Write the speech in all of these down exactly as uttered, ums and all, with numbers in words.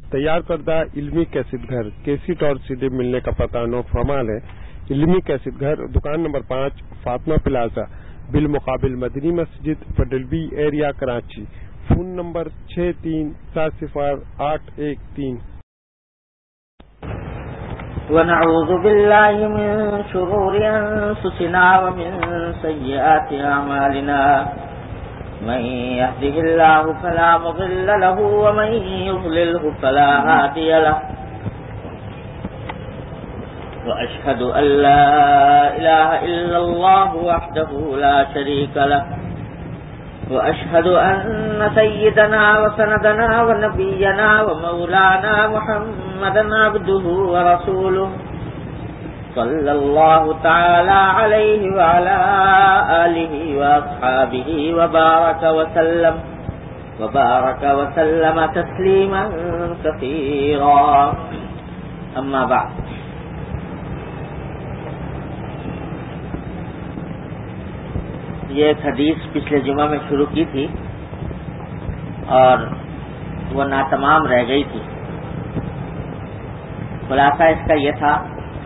تیار کردہ علمی کیسٹ گھر کیسٹ اور سی ڈی ملنے کا پتہ نو فرمال ہے۔ علمی کیسٹ گھر دکان نمبر پانچ فاطمہ پلازا بالمقابل مدنی مسجد پڈلبی ایریا کراچی۔ فون نمبر چھ تین سات صفر آٹھ ایک تین۔ ونعوذ بالله من شرور أنفسنا ومن سيئات أعمالنا من يهده الله فلا مضل له ومن يضلله فلا هادي له وأشهد أن لا إله إلا الله وحده لا شريك له وأشهد أن سيدنا وسندنا ونبينا ومولانا محمدا عبده ورسوله صلى الله تعالى عليه وعلى آله وأصحابه وبارك وسلم وبارك وسلم تسليما كثيرا أما بعد۔ یہ ایک حدیث پچھلے جمعہ میں شروع کی تھی اور وہ ناتمام رہ گئی تھی۔ خلاصہ اس کا یہ تھا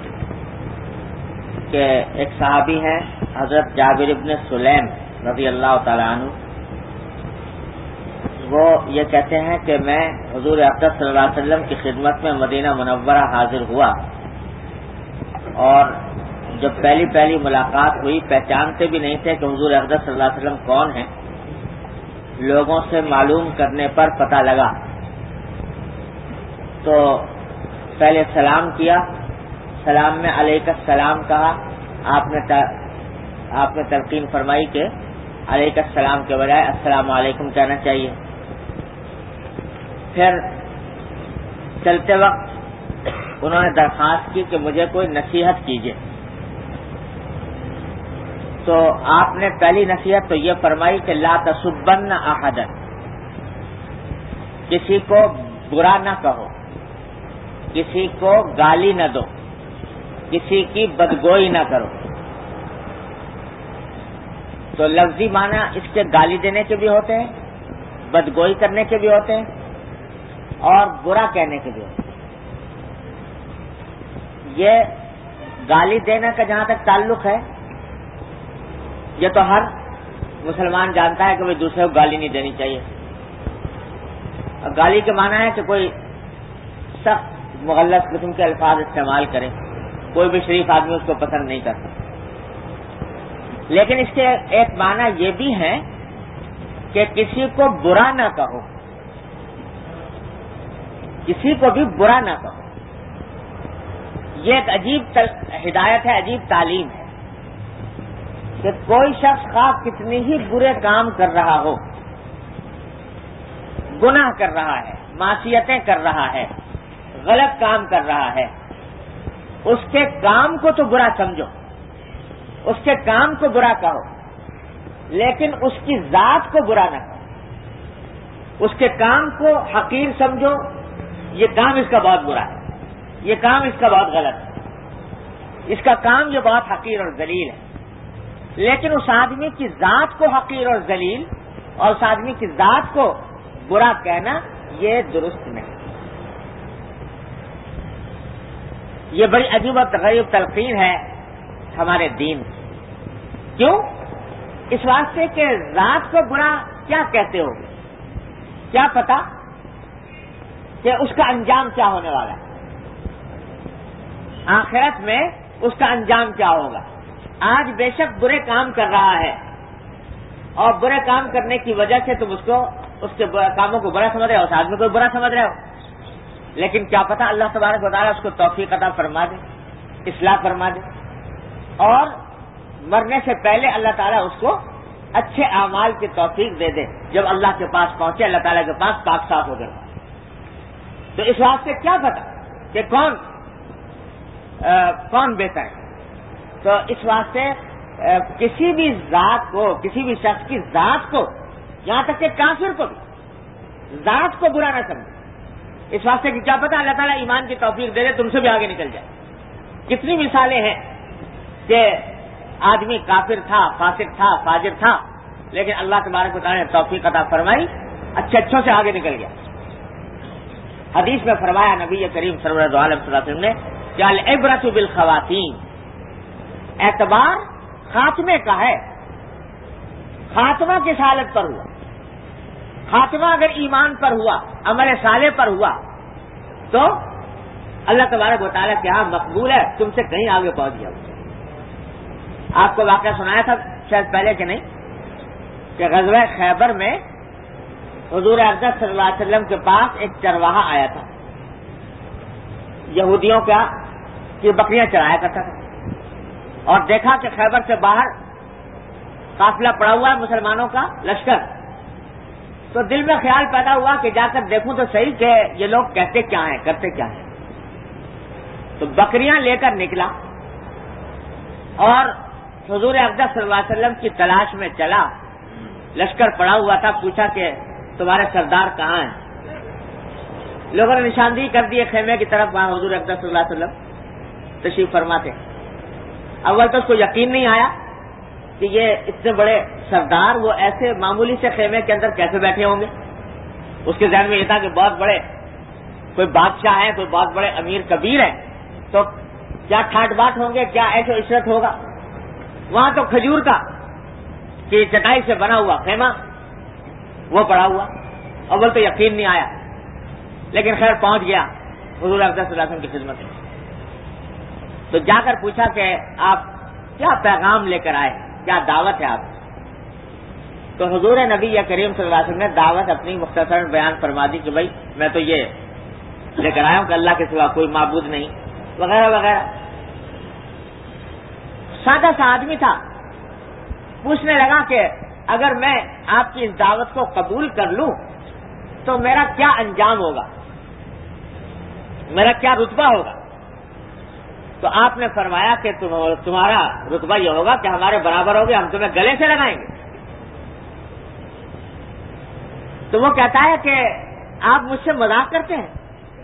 کہ ایک صحابی ہیں حضرت جابر ابن سلیم رضی اللہ تعالی عنہ، وہ یہ کہتے ہیں کہ میں حضور اقدس صلی اللہ علیہ وسلم کی خدمت میں مدینہ منورہ حاضر ہوا، اور جب پہلی پہلی ملاقات ہوئی پہچانتے بھی نہیں تھے کہ حضور اقدس صلی اللہ علیہ وسلم کون ہیں۔ لوگوں سے معلوم کرنے پر پتہ لگا تو پہلے سلام کیا، سلام میں علیک السلام کہا، آپ نے آپ نے تلقین فرمائی کہ علیک السلام کے بجائے السلام علیکم کہنا چاہیے۔ پھر چلتے وقت انہوں نے درخواست کی کہ مجھے کوئی نصیحت کیجیے، تو آپ نے پہلی نصیحت تو یہ فرمائی کہ لا تسبن احدا، کسی کو برا نہ کہو، کسی کو گالی نہ دو، کسی کی بدگوئی نہ کرو۔ تو لفظی معنی اس کے گالی دینے کے بھی ہوتے ہیں، بدگوئی کرنے کے بھی ہوتے ہیں، اور برا کہنے کے بھی ہوتے ہیں۔ یہ گالی دینے کا جہاں تک تعلق ہے، یہ تو ہر مسلمان جانتا ہے کہ وہ دوسرے کو گالی نہیں دینی چاہیے۔ گالی کے معنی ہے کہ کوئی سخت مغلظ قسم کے الفاظ استعمال کرے، کوئی بھی شریف آدمی اس کو پسند نہیں کرتا۔ لیکن اس کے ایک معنی یہ بھی ہے کہ کسی کو برا نہ کہو، کسی کو بھی برا نہ کہو۔ یہ ایک عجیب ہدایت ہے، عجیب تعلیم ہے کہ کوئی شخص خواہ کتنی ہی برے کام کر رہا ہو، گناہ کر رہا ہے، معصیتیں کر رہا ہے، غلط کام کر رہا ہے، اس کے کام کو تو برا سمجھو، اس کے کام کو برا کہو، لیکن اس کی ذات کو برا نہ کہو۔ اس کے کام کو حقیر سمجھو، یہ کام اس کا بہت برا ہے، یہ کام اس کا بہت غلط ہے، اس کا کام یہ بہت حقیر اور ذلیل ہے۔ لیکن اس آدمی کی ذات کو حقیر اور ذلیل اور اس آدمی کی ذات کو برا کہنا یہ درست نہیں۔ یہ بڑی عجیب و غریب تلقین ہے ہمارے دین کی۔ کیوں؟ اس واسطے کہ ذات کو برا کیا کہتے ہو گے؟ کیا پتا کہ اس کا انجام کیا ہونے والا ہے، آخرت میں اس کا انجام کیا ہوگا۔ آج بے شک برے کام کر رہا ہے، اور برے کام کرنے کی وجہ سے تم اس کو اس کے کاموں کو برا سمجھ رہے ہو، اس آدمی کو برا سمجھ رہے ہو، لیکن کیا پتا اللہ تبارک و تعالیٰ اس کو توفیق عطا فرما دے، اصلاح فرما دے، اور مرنے سے پہلے اللہ تعالیٰ اس کو اچھے اعمال کی توفیق دے دے۔ جب اللہ کے پاس پہنچے، اللہ تعالیٰ کے پاس پاک صاف ہو گئے، تو اس واسطے کیا پتا کہ کون آ, کون بہتر ہے۔ تو اس واسطے کسی بھی ذات کو، کسی بھی شخص کی ذات کو، یہاں تک کہ کافر کو بھی ذات کو برا نہ سمجھے، اس واسطے کہ کیا پتا اللہ تعالیٰ ایمان کی توفیق دے دے، تم سے بھی آگے نکل جائے۔ کتنی مثالیں ہیں کہ آدمی کافر تھا، فاسق تھا، فاجر تھا، لیکن اللہ تبارک و تعالیٰ نے توفیق عطا فرمائی، اچھے اچھوں سے آگے نکل گیا۔ حدیث میں فرمایا نبی کریم سرور دو عالم صلی اللہ علیہ وسلم نے کہ العبرۃ بالخواتین، اعتبار خاتمے کا ہے. خاتمہ کس حالت پر ہوا؟ خاتمہ اگر ایمان پر ہوا، عمل صالح پر ہوا تو اللہ تبارک و تعالیٰ کے ہاں مقبول ہے، تم سے کہیں آگے پہنچ گیا. آپ کو واقعہ سنایا تھا شاید پہلے کہ نہیں کہ غزوہ خیبر میں حضور اقدس صلی اللہ علیہ وسلم کے پاس ایک چرواہا آیا تھا، یہودیوں کا کہ بکریاں چرایا کرتا تھا، اور دیکھا کہ خیبر سے باہر قافلہ پڑا ہوا ہے مسلمانوں کا لشکر. تو دل میں خیال پیدا ہوا کہ جا کر دیکھوں تو صحیح کہ یہ لوگ کہتے کیا ہیں، کرتے کیا ہیں. تو بکریاں لے کر نکلا اور حضور اقدس صلی اللہ علیہ وسلم کی تلاش میں چلا. لشکر پڑا ہوا تھا، پوچھا کہ تمہارے سردار کہاں ہیں؟ لوگوں نے نشاندہی کر دی خیمے کی طرف، وہاں حضور اقدس صلی اللہ علیہ وسلم تشریف فرما تھے. اول تو اس کو یقین نہیں آیا کہ یہ اتنے بڑے سردار وہ ایسے معمولی سے خیمے کے اندر کیسے بیٹھے ہوں گے. اس کے ذہن میں یہ تھا کہ بہت بڑے کوئی بادشاہ ہیں، کوئی بہت بڑے امیر کبیر ہیں، تو کیا ٹھاٹ بات ہوں گے، کیا ایسے عشرت ہوگا. وہاں تو کھجور کا کہ چٹائی سے بنا ہوا خیمہ وہ پڑا ہوا. اول تو یقین نہیں آیا، لیکن خیر پہنچ گیا حضور اقدس صلی اللہ علیہ وسلم کی خدمت میں. تو جا کر پوچھا کہ آپ کیا پیغام لے کر آئے، کیا دعوت ہے آپ؟ تو حضور نبی کریم صلی اللہ علیہ وسلم نے دعوت اپنی مختصر بیان فرما دی کہ بھائی میں تو یہ لے کر آیا ہوں کہ اللہ کے سوا کوئی معبود نہیں وغیرہ وغیرہ. سادہ سا آدمی تھا، پوچھنے لگا کہ اگر میں آپ کی اس دعوت کو قبول کر لوں تو میرا کیا انجام ہوگا، میرا کیا رتبہ ہوگا؟ تو آپ نے فرمایا کہ تمہارا رتبہ یہ ہوگا کہ ہمارے برابر ہوگے، ہم تمہیں گلے سے لگائیں گے. تو وہ کہتا ہے کہ آپ مجھ سے مذاق کرتے ہیں،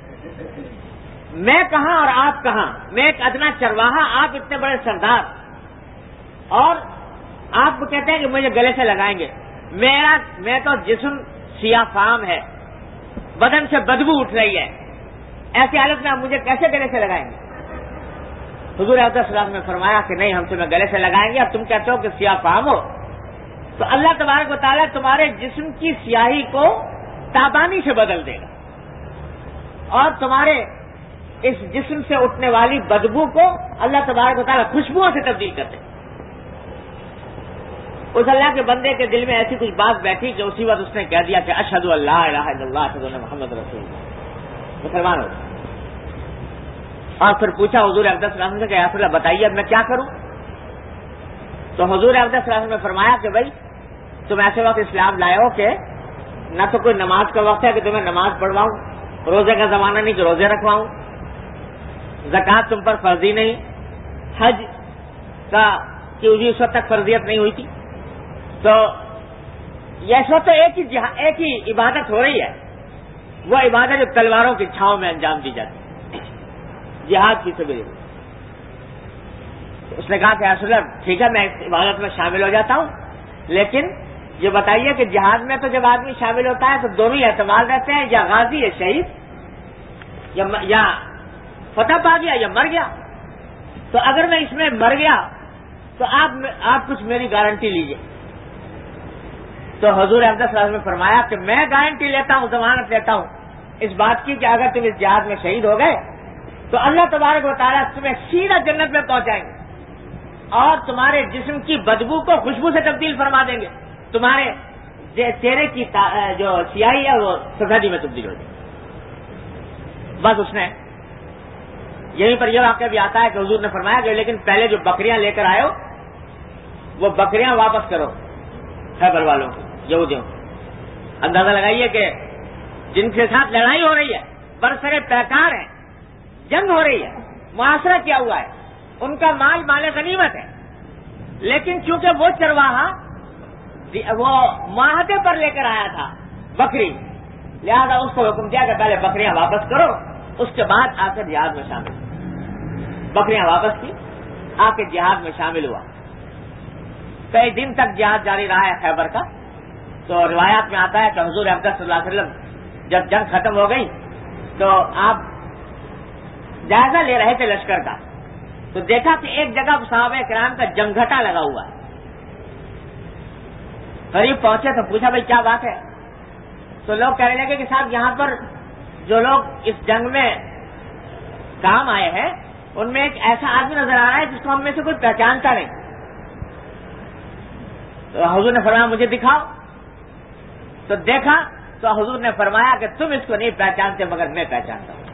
میں کہاں اور آپ کہاں، میں ایک ادنا چرواہا، آپ اتنے بڑے سردار، اور آپ کہتے ہیں کہ مجھے گلے سے لگائیں گے. میرا میں تو جسم سیاہ فام ہے، بدن سے بدبو اٹھ رہی ہے، ایسی حالت میں آپ مجھے کیسے گلے سے لگائیں گے؟ حضور اقدس صلی اللہ علیہ وسلم نے فرمایا کہ نہیں، ہم تمہیں گلے سے لگائیں گے. اور تم کہتے ہو کہ سیاہ فام ہو، تو اللہ تبارک و تعالیٰ تمہارے جسم کی سیاہی کو تابانی سے بدل دے گا، اور تمہارے اس جسم سے اٹھنے والی بدبو کو اللہ تبارک و تعالیٰ خوشبوؤں سے تبدیل کر دے گا. اس اللہ کے بندے کے دل میں ایسی کچھ بات بیٹھی کہ اسی وقت اس نے کہہ دیا کہ اشہد ان لا الہ الا اللہ اشہد ان محمد رسول اللہ، مسلمان ہو. اور پھر پوچھا حضور اقدس صلی اللہ علیہ وسلم سے کہ یا رسول اللہ بتائیے اب میں کیا کروں؟ تو حضور اقدس صلی اللہ علیہ وسلم نے فرمایا کہ بھائی تم ایسے وقت اسلام لائے ہو کہ نہ تو کوئی نماز کا وقت ہے کہ تمہیں نماز پڑھواؤں، روزے کا زمانہ نہیں کہ روزے رکھواؤں، زکوٰۃ تم پر فرضی نہیں، حج کا کہ اس وقت تک فرضیت نہیں ہوئی تھی. تو یہ اس وقت تو ایک ہی ایک ہی عبادت ہو رہی ہے، وہ عبادت جو تلواروں کی چھاؤں میں انجام دی جاتی ہے، جہاد کی سبیل. اس نے کہا کہ رسول اللہ ٹھیک ہے میں اس عبادت میں شامل ہو جاتا ہوں، لیکن یہ بتائیے کہ جہاد میں تو جب آدمی شامل ہوتا ہے تو دونوں ہی احتمال رہتے ہیں، یا غازی یا شہید، یا یا فتح پا گیا یا مر گیا. تو اگر میں اس میں مر گیا تو آپ آپ کچھ میری گارنٹی لیجیے. تو حضور اقدس صلی اللہ علیہ وسلم نے فرمایا کہ میں گارنٹی لیتا ہوں، ضمانت لیتا ہوں اس بات کی کہ اگر تم اس جہاد میں شہید ہو گئے تو اللہ تبارک و تعالیٰ تمہیں سیدھا جنت میں پہنچائیں گے، اور تمہارے جسم کی بدبو کو خوشبو سے تبدیل فرما دیں گے، تمہارے چہرے کی جو سیاہی ہے وہ سفیدی میں تبدیل ہو جائے گی. بس اس نے یہیں پر یہ واقعہ بھی آتا ہے کہ حضور نے فرمایا کہ لیکن پہلے جو بکریاں لے کر آئے ہو وہ بکریاں واپس کرو خیبر والوں کو، یہودیوں کو. اندازہ لگائیے کہ جن کے ساتھ لڑائی ہو رہی ہے، برسرے پیکار ہیں، جنگ ہو رہی ہے، معاشرہ کیا ہوا ہے، ان کا مال مال غنیمت ہے، لیکن چونکہ وہ چرواہا وہ معاہدے پر لے کر آیا تھا بکری، لہذا اس کو حکم دیا کہ پہلے بکریاں واپس کرو، اس کے بعد آ کر جہاد میں شامل. بکریاں واپس کی، آ کے جہاد میں شامل ہوا. کئی دن تک جہاد جاری رہا ہے خیبر کا. تو روایات میں آتا ہے کہ حضور اقدس صلی اللہ علیہ وسلم جب جنگ ختم ہو گئی تو آپ جائزہ لے رہے تھے لشکر کا، تو دیکھا کہ ایک جگہ صحابہ کرام کا جمگھٹا لگا ہوا ہے. قریب پہنچے تو پوچھا بھائی کیا بات ہے؟ تو لوگ کہنے لگے کہ صاحب یہاں پر جو لوگ اس جنگ میں کام آئے ہیں ان میں ایک ایسا آدمی نظر آ رہا ہے جس کو ہم میں سے کوئی پہچانتا نہیں. تو حضور نے فرمایا مجھے دکھاؤ. تو دیکھا تو حضور نے فرمایا کہ تم اس کو نہیں پہچانتے مگر میں پہچانتا ہوں.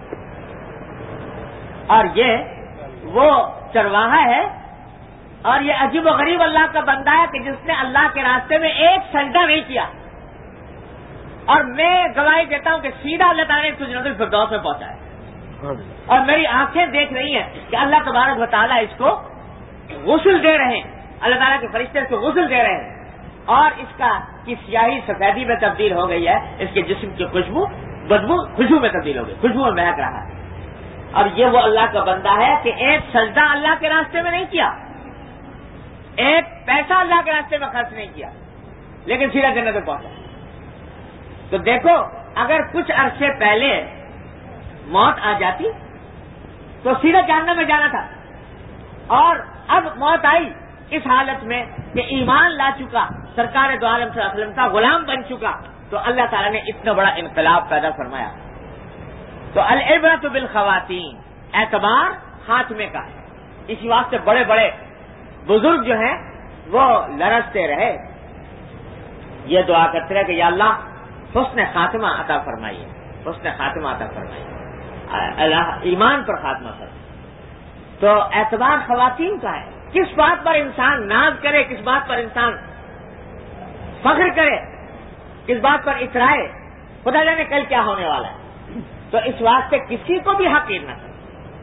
اور یہ وہ چرواہا ہے اور یہ عجیب و غریب اللہ کا بندہ ہے کہ جس نے اللہ کے راستے میں ایک سجدہ نہیں کیا. اور میں گواہی دیتا ہوں کہ سیدھا اللہ تعالیٰ نے سجدۃ الفردوس میں پہنچا ہے. اور میری آنکھیں دیکھ رہی ہیں کہ اللہ تبارک و تعالیٰ اس کو غسل دے رہے ہیں، اللہ تعالیٰ کے فرشتے اس کو غسل دے رہے ہیں اور اس کا کی سیاہی سفیدی میں تبدیل ہو گئی ہے، اس کے جسم کی خوشبو بدبو خوشبو میں تبدیل ہو گئی، خوشبو میں مہک رہا ہے. اور یہ وہ اللہ کا بندہ ہے کہ ایک سجدہ اللہ کے راستے میں نہیں کیا، ایک پیسہ اللہ کے راستے میں خرچ نہیں کیا، لیکن سیدھا جنت میں پہنچا. تو دیکھو اگر کچھ عرصے پہلے موت آ جاتی تو سیدھا جہنم میں جانا تھا، اور اب موت آئی اس حالت میں کہ ایمان لا چکا، سرکار دو عالم صلی اللہ علیہ وسلم کا غلام بن چکا، تو اللہ تعالیٰ نے اتنا بڑا انقلاب پیدا فرمایا. تو العبرۃ بالخواتین، اعتبار خاتمے کا ہے. اسی واسطے بڑے بڑے بزرگ جو ہیں وہ لرزتے رہے، یہ دعا کرتے رہے کہ یا اللہ حسن خاتمہ عطا فرمائیے، حسن خاتمہ عطا فرمائیے، اللہ ایمان پر خاتمہ کر. تو اعتبار خواتین کا ہے. کس بات پر انسان ناز کرے، کس بات پر انسان فخر کرے، کس بات پر اترائے، خدا جانے کل کیا ہونے والا ہے. تو اس واسطے کسی کو بھی حقیر نہ کرے.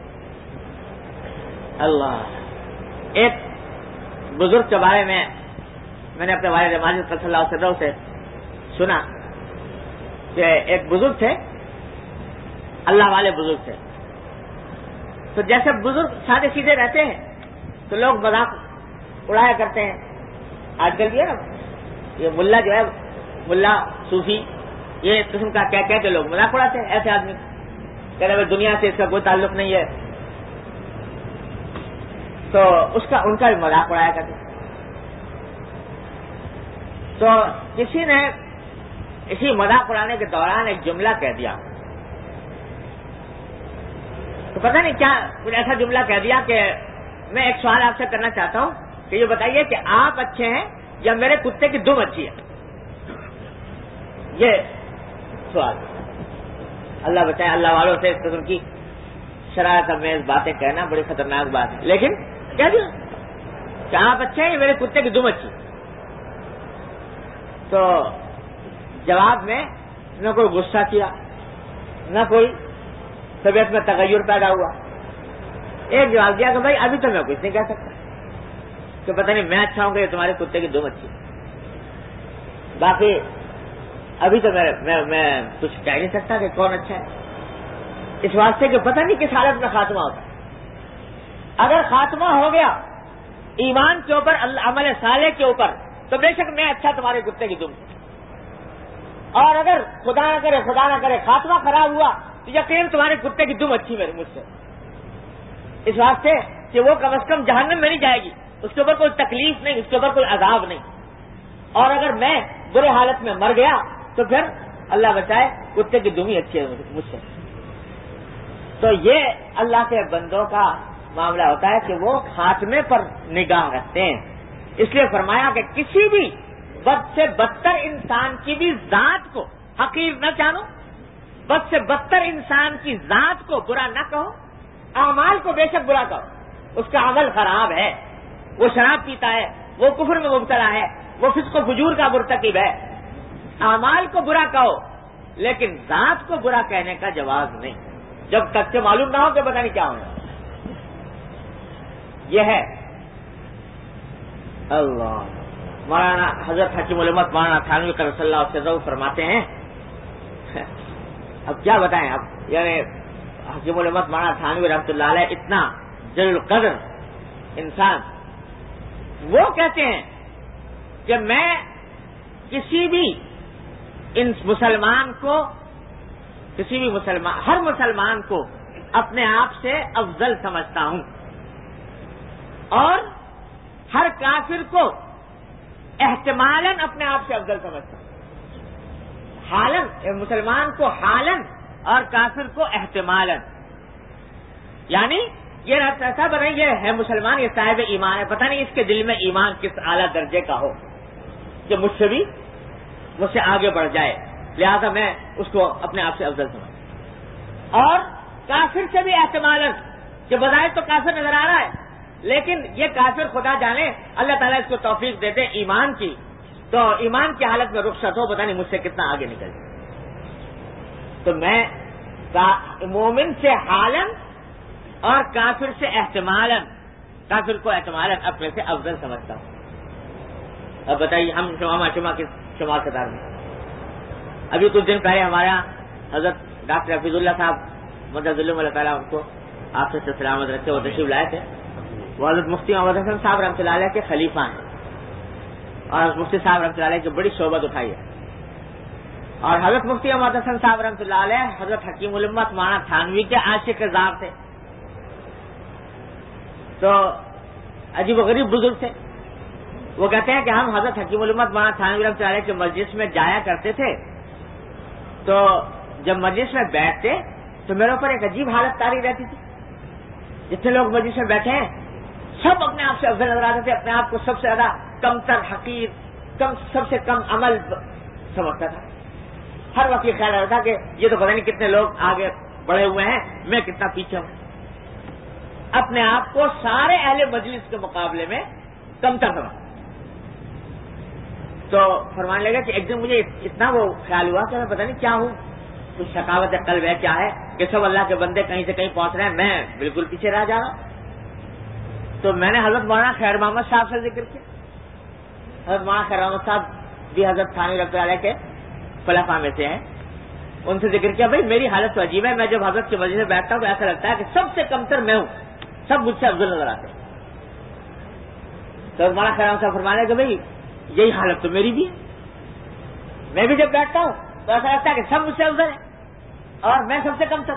اللہ ایک بزرگ کے بارے میں میں نے اپنے والد ماجد صلی اللہ علیہ وسلم سے سنا کہ ایک بزرگ تھے، اللہ والے بزرگ تھے. تو جیسے بزرگ سادے سیدھے رہتے ہیں تو لوگ مذاق اڑایا کرتے ہیں. آج کل یہ نا یہ ملا جو ہے ملا صوفی یہ اس قسم کا کیا کہتے لوگ مذاق اڑاتے ہیں ایسے آدمی، کہہ رہے دنیا سے اس کا کوئی تعلق نہیں ہے، تو اس کا ان کا بھی مذاق اڑایا کرتے. تو کسی نے اسی مذاق اڑانے کے دوران ایک جملہ کہہ دیا، تو پتہ نہیں کیا کچھ ایسا جملہ کہہ دیا کہ میں ایک سوال آپ سے کرنا چاہتا ہوں کہ یہ بتائیے کہ آپ اچھے ہیں یا میرے کتے کی دم اچھی ہے. یہ سوال اللہ بچائے، اللہ والوں سے اس قسم کی شرارت امیز باتیں کہنا بڑی خطرناک بات ہے. لیکن کہہ دیا کہ آپ اچھے ہیں یا میرے کتے کی دم اچھی. تو جواب میں نہ کوئی غصہ کیا، نہ کوئی طبیعت میں تغیر پیدا ہوا. ایک جواب دیا کہ بھائی ابھی تو میں کچھ نہیں کہہ سکتا کہ پتہ نہیں میں اچھا ہوں کہ تمہارے کتے کی دم اچھی، باقی ابھی تو میں میں, میں کچھ کہہ نہیں سکتا کہ کون اچھا ہے، اس واسطے کہ پتہ نہیں کس حالت میں خاتمہ ہوتا ہے. اگر خاتمہ ہو گیا ایمان کے اوپر، عمل صالح کے اوپر، تو بے شک میں اچھا تمہارے کتے کی دم. اور اگر خدا نہ کرے خدا نہ کرے خاتمہ خراب ہوا تو یقین تمہارے کتے کی دم اچھی میرے مجھ سے، اس واسطے کہ وہ کم از کم جہنم میں نہیں جائے گی، اس کے اوپر کوئی تکلیف نہیں، اس کے اوپر کوئی عذاب نہیں. اور اگر میں برے حالت میں مر گیا تو پھر اللہ بچائے کتے کی دم ہی اچھی ہے مجھ سے. تو یہ اللہ کے بندوں کا معاملہ ہوتا ہے کہ وہ خاتمے پر نگاہ رکھتے ہیں. اس لیے فرمایا کہ کسی بھی بد سے بدتر انسان کی بھی ذات کو حقیر نہ جانو، بد سے بدتر انسان کی ذات کو برا نہ کہو، اعمال کو بے شک برا کہو، اس کا عمل خراب ہے، وہ شراب پیتا ہے، وہ کفر میں مبتلا ہے، وہ فسق و فجور کا مرتکب ہے. اعمال کو برا کہو لیکن ذات کو برا کہنے کا جواز نہیں، جب تک کہ معلوم نہ ہو کہ پتہ نہیں کیا ہونا. یہ ہے اللہ. مولانا حضرت حکیم الامت مولانا تھانوی قدس اللہ سے فرماتے ہیں، اب کیا بتائیں، اب یعنی حکیم الامت مولانا تھانوی رحمۃ اللہ علیہ اتنا جلیل القدر انسان، وہ کہتے ہیں کہ میں کسی بھی ان مسلمان کو کسی بھی مسلمان، ہر مسلمان کو اپنے آپ سے افضل سمجھتا ہوں، اور ہر کافر کو احتمالاً اپنے آپ سے افضل سمجھتا ہوں. حالن، مسلمان کو حالن اور کافر کو احتمالاً. یعنی یہ ایسا بنا، یہ ہے مسلمان، یہ صاحب ایمان ہے، پتہ نہیں اس کے دل میں ایمان کس اعلیٰ درجے کا ہو کہ مجھ سے بھی مجھ سے آگے بڑھ جائے، لہذا میں اس کو اپنے آپ سے افضل سمجھتا. اور کافر سے بھی احتمالاً، کہ بظاہر تو کافر نظر آ رہا ہے لیکن یہ کافر خدا جانے اللہ تعالیٰ اس کو توفیق دے دے ایمان کی، تو ایمان کی حالت میں رخصت ہو، پتہ نہیں مجھ سے کتنا آگے نکل جائے. تو میں مومن سے حالن اور کافر سے احتمالاً، کافر کو احتمالاً اپنے سے افضل سمجھتا ہوں. اب بتائیے ہم شمع شمع کے شمار قطار میں، ابھی کچھ دن پہلے ہمارا حضرت ڈاکٹر حفیظ اللہ صاحب مدد اللہ تعالیٰ ان کو آپ سے سلامت رکھتے، وہ تشریف لائے تھے. وہ حضرت مفتی محمد حسن صاحب رحمۃ اللہ علیہ کے خلیفہ ہیں، اور مفتی صاحب رحمۃ اللہ علیہ کی بڑی صحبت اٹھائی ہے. اور حضرت مفتی محمد حسن صاحب رحمۃ اللہ علیہ حضرت حکیم الامت مولانا تھانوی کے عاشق زار تھے. تو عجیب و غریب بزرگ تھے. وہ کہتے ہیں کہ ہم حضرت حکیم الامت مولانا تھانوی رحمۃ اللہ علیہ کے مجلس میں جایا کرتے تھے، تو جب مجلس میں بیٹھتے تو میرے اوپر ایک عجیب حالت طاری رہتی تھی. جتنے لوگ مجلس میں بیٹھے ہیں سب اپنے آپ سے افضل نظر آتے تھے، اپنے آپ کو سب سے زیادہ کم تر، حقیر، کم سب سے کم عمل سمجھتا تھا. ہر وقت یہ خیال رہتا کہ یہ تو پتہ نہیں کتنے لوگ آگے بڑھے ہوئے ہیں، میں کتنا پیچھے ہوں. اپنے آپ کو سارے اہل مجلس کے مقابلے میں کم تر سمجھتا. تو فرمانے لگا کہ ایک دن مجھے اتنا وہ خیال ہوا کہ میں پتہ نہیں کیا ہوں، کچھ شقاوت قلب ہے، کیا ہے کہ سب اللہ کے بندے کہیں سے کہیں پہنچ رہے ہیں، میں بالکل پیچھے رہ جا رہا ہوں. تو میں نے حضرت مولانا خیر محمد صاحب سے ذکر کیا. حضرت مولانا خیر محمد صاحب بھی حضرت تھانوی رحمۃ اللہ علیہ کے خلفاء میں سے ہیں. ان سے ذکر کیا، بھائی میری حالت تو عجیب ہے، میں جب حضرت کے مجلس میں بیٹھتا ہوں تو ایسا لگتا ہے کہ سب سے کمتر میں ہوں، سب مجھ سے افضل نظر آتے ہیں. تو مولانا خیر محمد صاحب فرمانے کہ بھائی یہی حالت تو میری بھی ہے، میں بھی جب بیٹھتا ہوں تو ایسا لگتا ہے کہ سب مجھ سے افضل ہیں اور میں سب سے کمتر.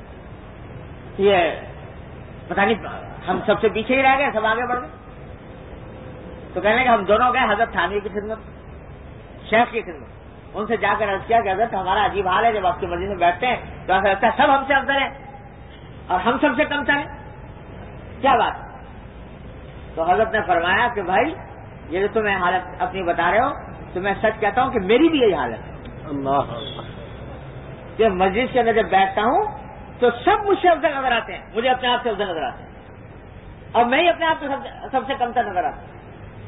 یہ پتہ نہیں ہم سب سے پیچھے ہی رہ گئے، سب آگے بڑھ گئے. تو کہنے کہ ہم دونوں گئے حضرت تھانوی کی خدمت، شیخ کی خدمت. ان سے جا کر عرض کیا کہ حضرت ہمارا عجیب حال ہے، جب آپ کی مرضی میں بیٹھتے ہیں تو ایسا لگتا ہے سب ہم سے افضل ہیں اور ہم سب سے کمتر ہیں، کیا بات؟ تو حضرت نے فرمایا کہ بھائی یہ جو تمہیں حالت اپنی بتا رہے ہو، تو میں سچ کہتا ہوں کہ میری بھی یہی حالت ہے. اللہ کہ مجلس کے اندر جب بیٹھتا ہوں تو سب مجھ سے افضل نظر آتے ہیں، مجھے اپنے آپ سے افضل نظر آتے ہیں، اور میں ہی اپنے آپ کو سب سے کمتر نظر آتا ہوں.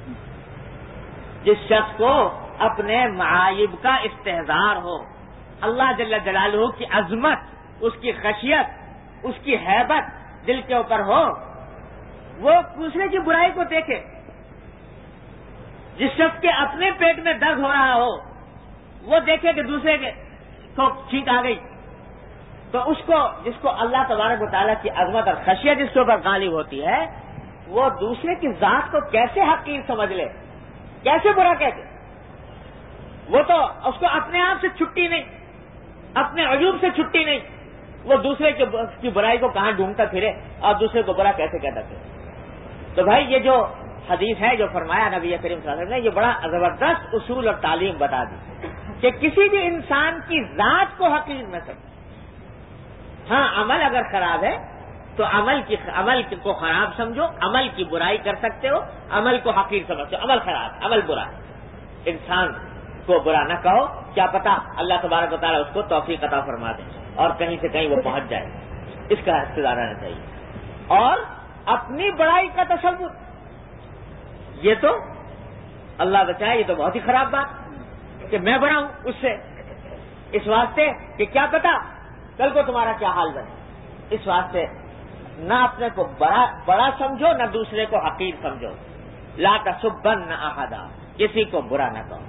جس شخص کو اپنے معائب کا استحضار ہو، اللہ جل جلالہ کی عظمت، اس کی خشیت، اس کی ہیبت دل کے اوپر ہو، وہ دوسرے کی برائی کو دیکھے. جس شخص کے اپنے پیٹ میں درد ہو رہا ہو وہ دیکھے کہ دوسرے کے کو چھینک آ گئی، تو اس کو، جس کو اللہ تبارک و تعالیٰ کی عظمت اور خشیت جس کے اوپر غالب ہوتی ہے، وہ دوسرے کی ذات کو کیسے حقیر سمجھ لے، کیسے برا کہتے. وہ تو اس کو اپنے آپ سے چھٹی نہیں، اپنے عجوب سے چھٹی نہیں، وہ دوسرے کی برائی کو کہاں ڈھونڈتا پھرے اور دوسرے کو برا کیسے کہتا پھرے. تو بھائی یہ جو حدیث ہے جو فرمایا نبی کریم صلی اللہ علیہ وسلم نے، یہ بڑا زبردست اصول اور تعلیم بتا دی کہ کسی بھی انسان کی ذات کو حقیر نہ سمجھ. ہاں عمل اگر خراب ہے تو عمل کی عمل کو خراب سمجھو، عمل کی برائی کر سکتے ہو، عمل کو حقیر سمجھو. عمل خراب، عمل برا، انسان کو برا نہ کہو، کیا پتا اللہ تبارک و تعالیٰ اس کو توفیق عطا فرما دے اور کہیں سے کہیں وہ پہنچ جائے. اس کا اقتدار رہنا چاہیے. اور اپنی بڑائی کا تصور، یہ تو اللہ بچائے، یہ تو بہت ہی خراب بات کہ میں بڑا ہوں اس سے، اس واسطے کہ کیا پتا کل کو تمہارا کیا حال بنے. اس واسطے نہ اپنے کو بڑا بڑا سمجھو، نہ دوسرے کو حقیر سمجھو. لا تسبن احدا، کسی کو برا نہ کہو.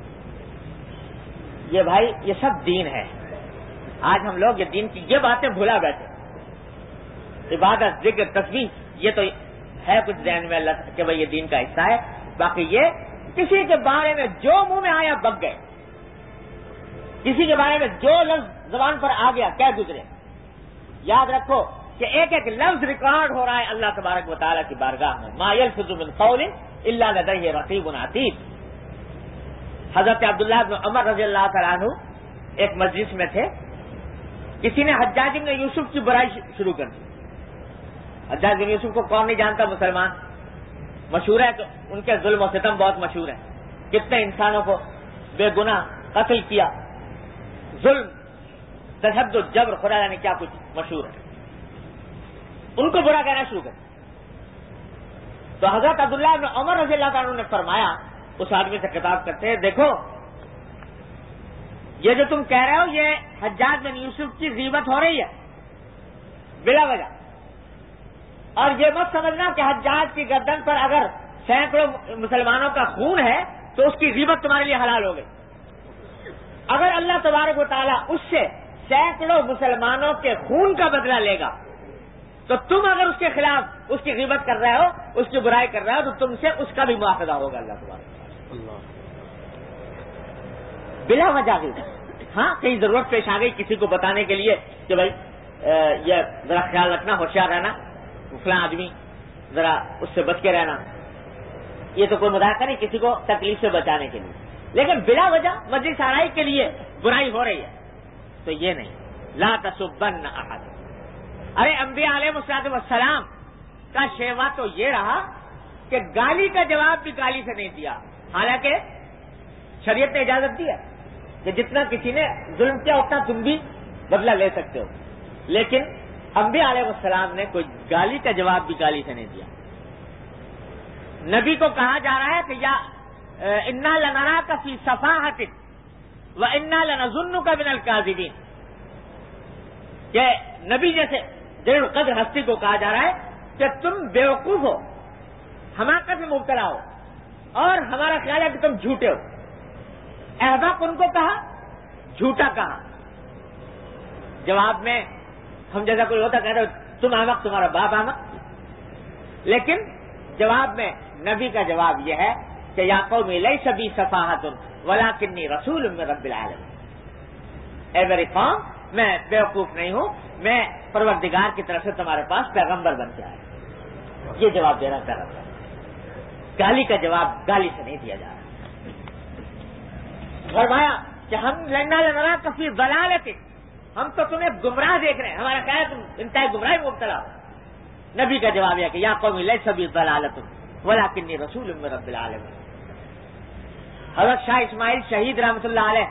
یہ بھائی یہ سب دین ہے. آج ہم لوگ یہ دین کی یہ باتیں بھلا بیٹھے. عبادت، ذکر، تسبیح، یہ تو ہے کچھ ذہن میں اللہ کہ بھائی یہ دین کا حصہ ہے. باقی یہ کسی کے بارے میں جو منہ میں آیا بک گئے، کسی کے بارے میں جو لفظ زبان پر آ گیا کیا گزرے. یاد رکھو کہ ایک ایک لفظ ریکارڈ ہو رہا ہے اللہ تبارک و تعالیٰ کی بارگاہ میں. ما یلفظ من قول الا لدیہ رقیب عتید. حضرت عبداللہ بن عمر رضی اللہ تعالیٰ عنہ ایک مجلس میں تھے, کسی نے حجاج بن یوسف کی برائی شروع کر دی. حجاج بن یوسف کو کون نہیں جانتا, مسلمان, مشہور ہے کہ ان کے ظلم و ستم بہت مشہور ہے, کتنے انسانوں کو بے گناہ قتل کیا, ظلم تشدد جبر خدا یعنی کیا کچھ مشہور ہے. ان کو برا کہنا شروع کر. تو حضرت عبداللہ بن عمر رضی اللہ عنہ نے فرمایا, اس آدمی سے خطاب کرتے ہیں, دیکھو یہ جو تم کہہ رہے ہو یہ حجاج بن یوسف کی غیبت ہو رہی ہے بلا وجہ, اور یہ مت سمجھنا کہ حجاج کی گردن پر اگر سینکڑوں مسلمانوں کا خون ہے تو اس کی غیبت تمہارے لیے حلال ہو گئی. اگر اللہ تبارک و تعالیٰ اس سے سینکڑوں مسلمانوں کے خون کا بدلہ لے گا تو تم اگر اس کے خلاف اس کی غیبت کر رہے ہو, اس کی برائی کر رہے ہو, تو تم سے اس کا بھی مواخذہ ہوگا اللہ تبارک و تعالیٰ. بلا وجہ غیبت, ہاں کہیں ضرورت پیش آ گئی کسی کو بتانے کے لیے کہ بھائی یہ ذرا خیال رکھنا, ہوشیار رہنا, فلاں آدمی ذرا اس سے بچ کے رہنا, یہ تو کوئی مذاکرہ نہیں, کسی کو تکلیف سے بچانے کے لیے. لیکن بلا وجہ مجلس آرائی کے لیے برائی ہو رہی ہے تو یہ نہیں. لا تسبن احد. ارے انبیاء علیہ الصلوۃ والسلام کا شیوا تو یہ رہا کہ گالی کا جواب بھی گالی سے نہیں دیا, حالانکہ شریعت نے اجازت دی ہے کہ جتنا کسی نے ظلم کیا اتنا تم بھی بدلہ لے سکتے ہو, لیکن انبیاء علیہ السلام نے کوئی گالی کا جواب بھی گالی سے نہیں دیا. نبی کو کہا جا رہا ہے کہ یا انا لنراک فی صفاحۃ و انا لنظنک من الکاذبین, کہ نبی جیسے جلیل القدر ہستی کو کہا جا رہا ہے کہ تم بیوقوف ہو, حماقت میں مبتلا ہو, اور ہمارا خیال ہے کہ تم جھوٹے ہو. احباب ان کو کہا, جھوٹا کہا. جواب میں ہم جیسا کوئی ہوتا کہتے تم احمق, تمہارا باپ احمق. لیکن جواب میں نبی کا جواب یہ ہے کہ یا قوم لیس بی صفاحۃ ولکنی رسول من رب العالمین. اے میری قوم, میں بیوقوف نہیں ہوں, میں پروردگار کی طرف سے تمہارے پاس پیغمبر بن کے آیا. یہ جواب دینا پیغمبر. گالی کا جواب گالی سے نہیں دیا جا رہا. فرمایا کہ ہم لنا لنا کفی ضلالت, ہم تو تمہیں گمراہ دیکھ رہے ہیں, ہمارا خیال ہے تم انتہائی گمراہی میں مبتلا ہو. نبی کا جواب یہ کہ یا قوم لیس بی ضلالۃ ولکنی رسول من رب العالمین. حضرت شاہ اسماعیل شہید رحمۃ اللہ علیہ,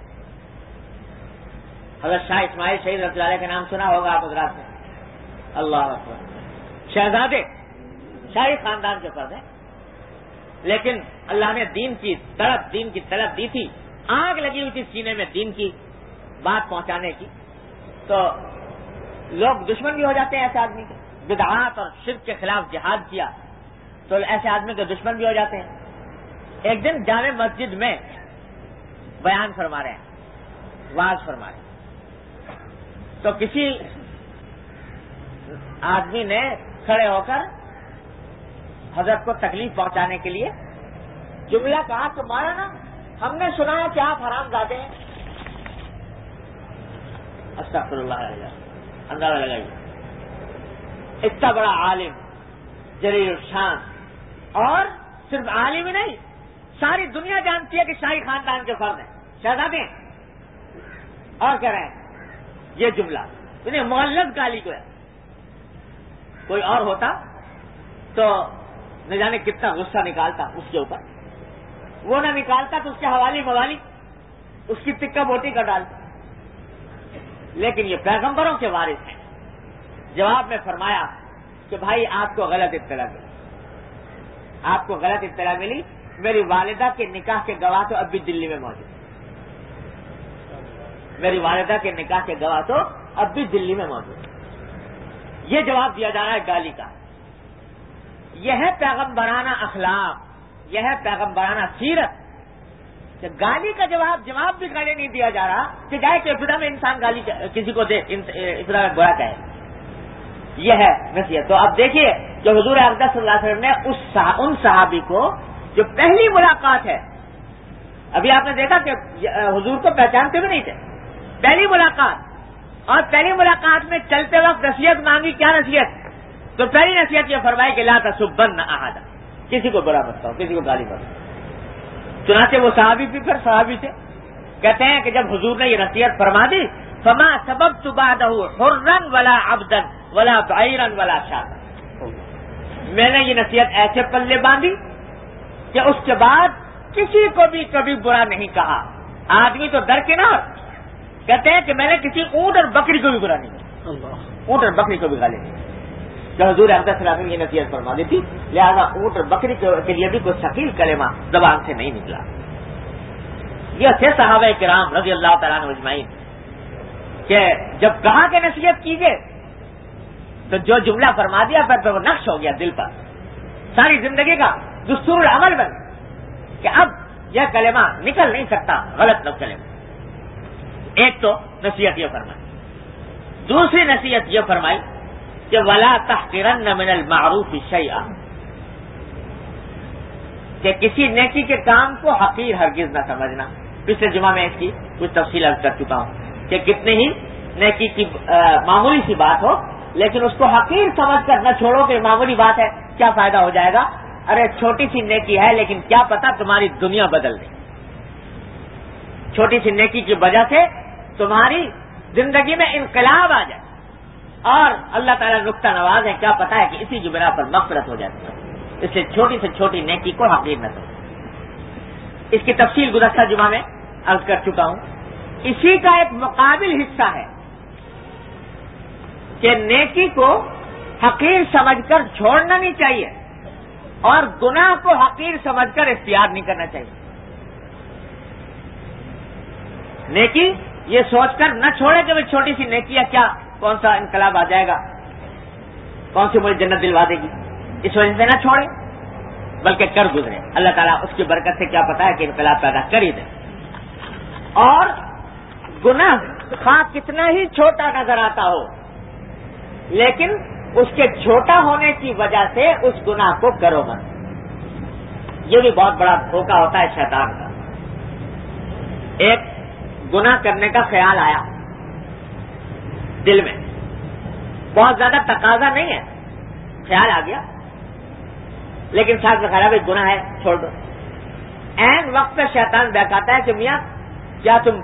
حضرت شاہ اسماعیل شہید رحمۃ اللہ علیہ کا نام سنا ہوگا آپ حضرات نے. اللہ اکبر. شہزادے شاہی خاندان کے فرد ہیں, لیکن اللہ نے دین کی طلب دین کی طلب دی تھی, آگ لگی ہوئی تھی سینے میں دین کی بات پہنچانے کی. تو لوگ دشمن بھی ہو جاتے ہیں ایسے آدمی کے, بدعات اور شرک کے خلاف جہاد کیا تو ایسے آدمی کے دشمن بھی ہو جاتے ہیں. ایک دن جامع مسجد میں بیان فرما رہے ہیں, واز فرما رہے ہیں, تو کسی آدمی نے کھڑے ہو کر حضرت کو تکلیف پہنچانے کے لیے جملہ کہا کہ مولانا ہم نے سنا ہے کہ آپ حرام زادے ہیں. استغفر اللہ علیہ, اندازہ لگائیے, اتنا بڑا عالم جلیل الشان, اور صرف عالم ہی نہیں, ساری دنیا جانتی ہے کہ شاہی خاندان کے فرد ہیں, شہزادے ہیں, اور کہہ رہے ہیں یہ جملہ انہیں مغلظ گالی کو ہے. کوئی اور ہوتا تو نہ جانے کتنا غصہ نکالتا اس کے اوپر, وہ نہ نکالتا تو اس کے حوالی موالی اس کی تکہ بوٹی کا ڈالتا. لیکن یہ پیغمبروں کے وارث ہیں. جواب میں فرمایا کہ بھائی آپ کو غلط اطلاع ملی, آپ کو غلط اطلاع ملی. میری والدہ کے نکاح کے گواہ تو اب بھی دلی میں موجود ہیں, میری والدہ کے نکاح کے گواہ تو اب بھی دلی میں موجود ہیں. یہ جواب دیا جا رہا ہے گالی کا. یہ ہے پیغمبرانہ اخلاق, یہ ہے پیغمبرانہ سیرت کہ گالی کا جواب جواب بھی گالی نہیں دیا جا رہا کہ جائے کہ ابتدا میں انسان گالی کسی کو دے, ابتدا میں برا کہے. یہ ہے نصیحت. تو اب دیکھیے کہ حضور اقدس صلی اللہ علیہ وسلم نے اس ان صحابی کو جو پہلی ملاقات ہے, ابھی آپ نے دیکھا کہ حضور کو پہچانتے بھی نہیں تھے, پہلی ملاقات، اور پہلی ملاقات میں چلتے وقت نصیحت مانگی. کیا نصیحت؟ تو پہلی نصیحت یہ فرمائی کہ لا تسبن احدا، کسی کو برا مت کہو، کسی کو گالی مت دو. چنانچہ وہ صحابی بھی پھر صحابی تھے، کہتے ہیں کہ جب حضور نے یہ نصیحت فرما دی، فما سببت بعدہ حرا ولا عبدا ولا بعیرا ولا شاتا، میں نے یہ نصیحت ایسے پلے باندھی کہ اس کے بعد کسی کو بھی کبھی برا نہیں کہا. آدمی تو ڈر کے نہ، کہتے ہیں کہ میں نے کسی اونٹ اور بکری کو بھی برا نہیں کہا، اونٹ اور بکری کو بھی گالی نہیں. کہ حضور اقدس صلی اللہ علیہ وسلم یہ نصیحت فرما دی تھی، لہذا اونٹ اور بکری کے لیے بھی کوئی ثقیل کلمہ زبان سے نہیں نکلا. یہ تھے صحابہ کرام رضی اللہ تعالیٰ عنہ اجمعین کہ جب کہا کہ نصیحت کیجیے تو جو جملہ فرما دیا پھر تو وہ نقش ہو گیا دل پر، ساری زندگی کا دستور العمل بن کہ اب یہ کلمہ نکل نہیں سکتا غلط نہ کلمہ. ایک تو نصیحت یہ فرمائی. دوسری نصیحت یہ فرمائی کہ ولا تحقرن من المعروف شیئا، کہ کسی نیکی کے کام کو حقیر ہرگز نہ سمجھنا. پچھلے جمعہ میں اس کی کچھ تفصیل عرض کر چکا ہوں کہ کتنے ہی نیکی کی معمولی سی بات ہو لیکن اس کو حقیر سمجھ کر نہ چھوڑو کہ معمولی بات ہے کیا فائدہ ہو جائے گا. ارے چھوٹی سی نیکی ہے لیکن کیا پتا تمہاری دنیا بدل دے. چھوٹی سی نیکی کی وجہ سے تمہاری زندگی میں انقلاب آ جائے اور اللہ تعالیٰ نقطہ نواز ہے، کیا پتا ہے کہ اسی کی بنا پر مغفرت ہو جاتی ہے. اس لیے چھوٹی سے چھوٹی نیکی کو حقیر نہ سمجھو. اس کی تفصیل گزشتہ جمعہ میں عرض کر چکا ہوں. اسی کا ایک مقابل حصہ ہے کہ نیکی کو حقیر سمجھ کر چھوڑنا نہیں چاہیے اور گناہ کو حقیر سمجھ کر اختیار نہیں کرنا چاہیے. نیکی یہ سوچ کر نہ چھوڑے کہ وہ چھوٹی سی نیکی ہے، کیا کون سا انقلاب آ جائے گا، کون سی مجھے جنت دلوا دے گی، اس وجہ سے نہ چھوڑے بلکہ کر گزرے. اللہ تعالیٰ اس کی برکت سے کیا پتا ہے کہ انقلاب پیدا کر ہی دے. اور گناہ خواہ کتنا ہی چھوٹا نظر آتا ہو لیکن اس کے چھوٹا ہونے کی وجہ سے اس گناہ کو کرو مت. یہ بھی بہت بڑا دھوکہ ہوتا ہے شیطان کا. ایک گناہ کرنے کا خیال آیا دل میں، بہت زیادہ تقاضا نہیں ہے، خیال آ گیا لیکن ساتھ میں خیال ہے گناہ ہے چھوڑ دو. عین وقت پہ شیطان بہکاتا ہے کہ میاں کیا تم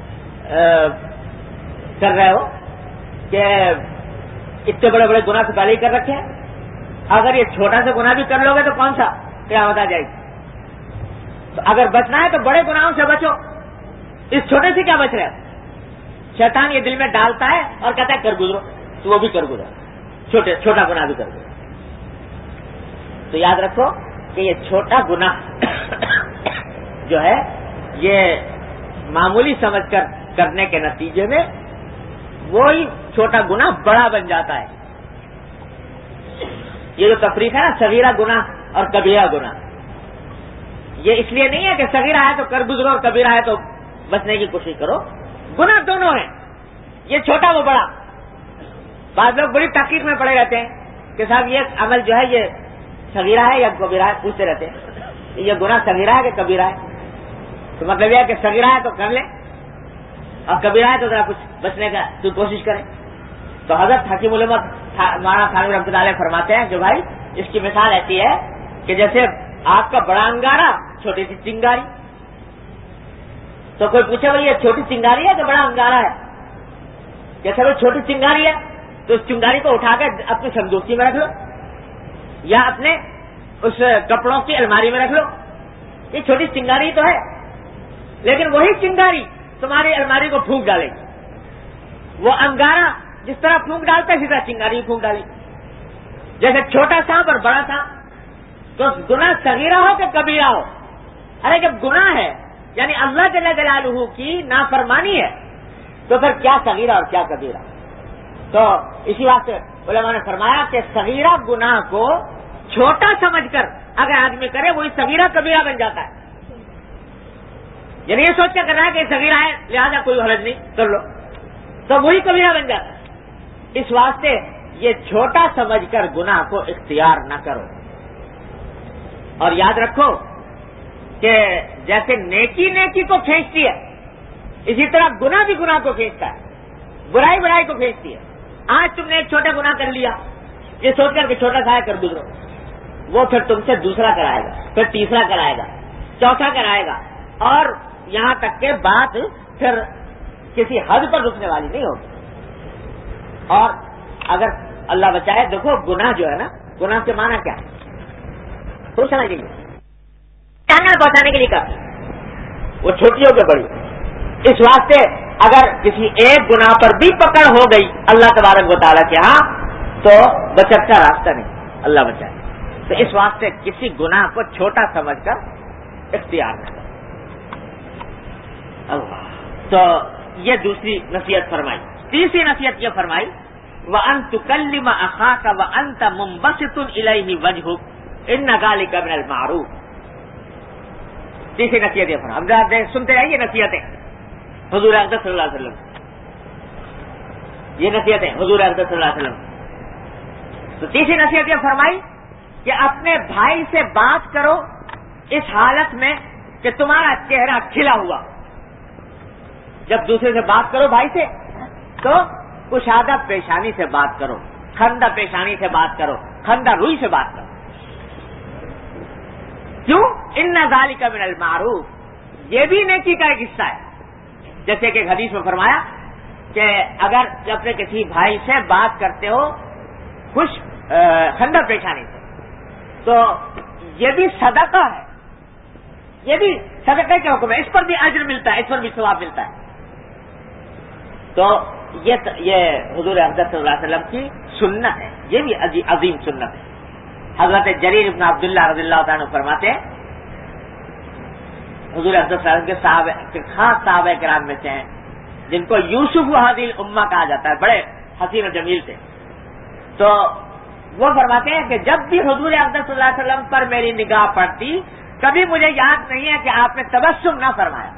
کر رہے ہو کہ اتنے بڑے بڑے گناہ سے گالی کر رکھے ہیں، اگر یہ چھوٹا سا گناہ بھی کر لو گے تو کون سا قیامت آ جائے گی. تو اگر بچنا ہے تو بڑے گناہوں سے بچو، اس چھوٹے سے کیا بچ رہے ہو. شیطان یہ دل میں ڈالتا ہے اور کہتا ہے کر گزرو، تو وہ بھی کر گزرو، چھوٹے چھوٹا گناہ بھی کر گزرو. تو یاد رکھو کہ یہ چھوٹا گناہ جو ہے یہ معمولی سمجھ کر کرنے کے نتیجے میں وہی چھوٹا گناہ بڑا بن جاتا ہے. یہ جو تفریق ہے نا صغیرہ گناہ اور کبیرہ گناہ، یہ اس لیے نہیں ہے کہ صغیرہ ہے تو کر گزرو اور کبیرہ ہے تو بچنے کی کوشش کرو. گناہ دونوں ہیں، یہ چھوٹا وہ بڑا. بعض لوگ بڑی تحقیق میں پڑے رہتے ہیں کہ صاحب یہ عمل جو ہے یہ صغیرہ ہے یا کبیرہ ہے، پوچھتے رہتے ہیں یہ گناہ صغیرہ ہے کہ کبیرہ ہے. تو مطلب یہ ہے کہ صغیرہ ہے تو کر لیں اور کبیرہ ہے تو ذرا کچھ بچنے کا تو کوشش کریں. تو حضرت حکیم الامہ مولانا تھانوی رحمۃ اللہ علیہ فرماتے ہیں کہ بھائی اس کی مثال ایسی ہے کہ جیسے آگ کا بڑا انگارہ چھوٹی سی چنگاری. تو کوئی پوچھے بھائی یہ چھوٹی چنگاری ہے کہ بڑا انگارہ ہے؟ جیسے وہ چھوٹی چنگاری ہے تو اس چنگاری کو اٹھا کر اپنی صندوقی میں رکھ لو یا اپنے اس کپڑوں کی الماری میں رکھ لو. یہ چھوٹی چنگاری تو ہے لیکن وہی چنگاری تمہاری الماری کو پھونک ڈالے گی. وہ انگارہ جس طرح پھونک ڈالتا ہے اسی طرح چنگاری پھونک ڈالے گی. جیسے چھوٹا سانپ اور بڑا سانپ. تو گناہ صغیرہ ہو کہ کبیرہ ہو، ارے جب گناہ ہے یعنی اللہ جل جلالہ کی نافرمانی ہے تو پھر کیا صغیرہ اور کیا کبیرہ. تو اسی واسطے علماء نے فرمایا کہ صغیرہ گناہ کو چھوٹا سمجھ کر اگر آدمی کرے وہی صغیرہ کبیرہ بن جاتا ہے. یعنی یہ سوچ کر کر رہا ہے کہ یہ صغیرہ ہے لہذا کوئی حرج نہیں کر لو تو وہی کبیرہ بن جاتا ہے. اس واسطے یہ چھوٹا سمجھ کر گناہ کو اختیار نہ کرو. اور یاد رکھو کہ جیسے نیکی نیکی کو کھینچتی ہے اسی طرح گناہ بھی گناہ کو کھینچتا ہے، برائی برائی کو کھینچتی ہے. آج تم نے ایک چھوٹا گناہ کر لیا، یہ سوچ کر کہ چھوٹا سا ہے کر گزرو، وہ پھر تم سے دوسرا کرائے گا، پھر تیسرا کرائے گا، چوتھا کرائے گا، اور یہاں تک کہ بات پھر کسی حد پر رکنے والی نہیں ہوگی. اور اگر اللہ بچائے، دیکھو گناہ جو ہے نا، گناہ کے معنی کیا ہے؟ سوچ سمجھ لیجیے، ٹانگل پہنچانے کے لیے کافی، وہ چھوٹی ہو کے بڑی. اس واسطے اگر کسی ایک گناہ پر بھی پکڑ ہو گئی اللہ تبارک و تعالیٰ کے ہاں تو بچت کا راستہ نہیں، اللہ بچائے. تو اس واسطے کسی گناہ کو چھوٹا سمجھ کر اختیار نہ کریں. اللہ تو یہ دوسری نصیحت فرمائی. تیسری نصیحت یہ فرمائی وَأَن تُكَلِّمَ أَخَاكَ وَأَنْتَ مُنبَسِطٌ إِلَيْهِ وَجْهُكَ إِنَّ ذَلِكَ مِنَ الْمَعْرُوفِ. تیسری نصیحت یہ فرمائی. اب سنتے رہیے نصیحتیں حضور اقدس صلی اللہ علیہ وسلم، یہ نصیحتیں حضور اقدس صلی اللہ علیہ وسلم. تو تیسری نصیحت یہ فرمائی کہ اپنے بھائی سے بات کرو اس حالت میں کہ تمہارا چہرہ کھلا ہوا. جب دوسرے سے بات کرو بھائی سے تو کشادہ پیشانی سے بات کرو، خندہ پیشانی سے بات کرو، خندہ روئی سے بات کرو. کیوں؟ ان ذالک من المعروف، یہ بھی نیکی کا ایک حصہ ہے. جیسے کہ ایک حدیث میں فرمایا کہ اگر اپنے کسی بھائی سے بات کرتے ہو خوش خندہ پیشانی سے تو یہ بھی صدقہ ہے، یہ بھی صدقے کے حکم ہے، اس پر بھی اجر ملتا ہے، اس پر بھی ثواب ملتا ہے. تو یہ یہ حضور اقدس صلی اللہ علیہ وسلم کی سنت ہے، یہ بھی عظیم سنت ہے. حضرت جریر بن عبداللہ رضی اللہ تعالیٰ عنہ فرماتے ہیں حضور اقدس صلی اللہ علیہ وسلم کے صحابہ کے خاص صحابہ کرام میں سے ہیں جن کو یوسف حاضل امہ کہا جاتا ہے، بڑے حسین و جمیل تھے. تو وہ فرماتے ہیں کہ جب بھی حضور اقدس صلی اللہ علیہ وسلم پر میری نگاہ پڑتی کبھی مجھے یاد نہیں ہے کہ آپ نے تبسم نہ فرمایا.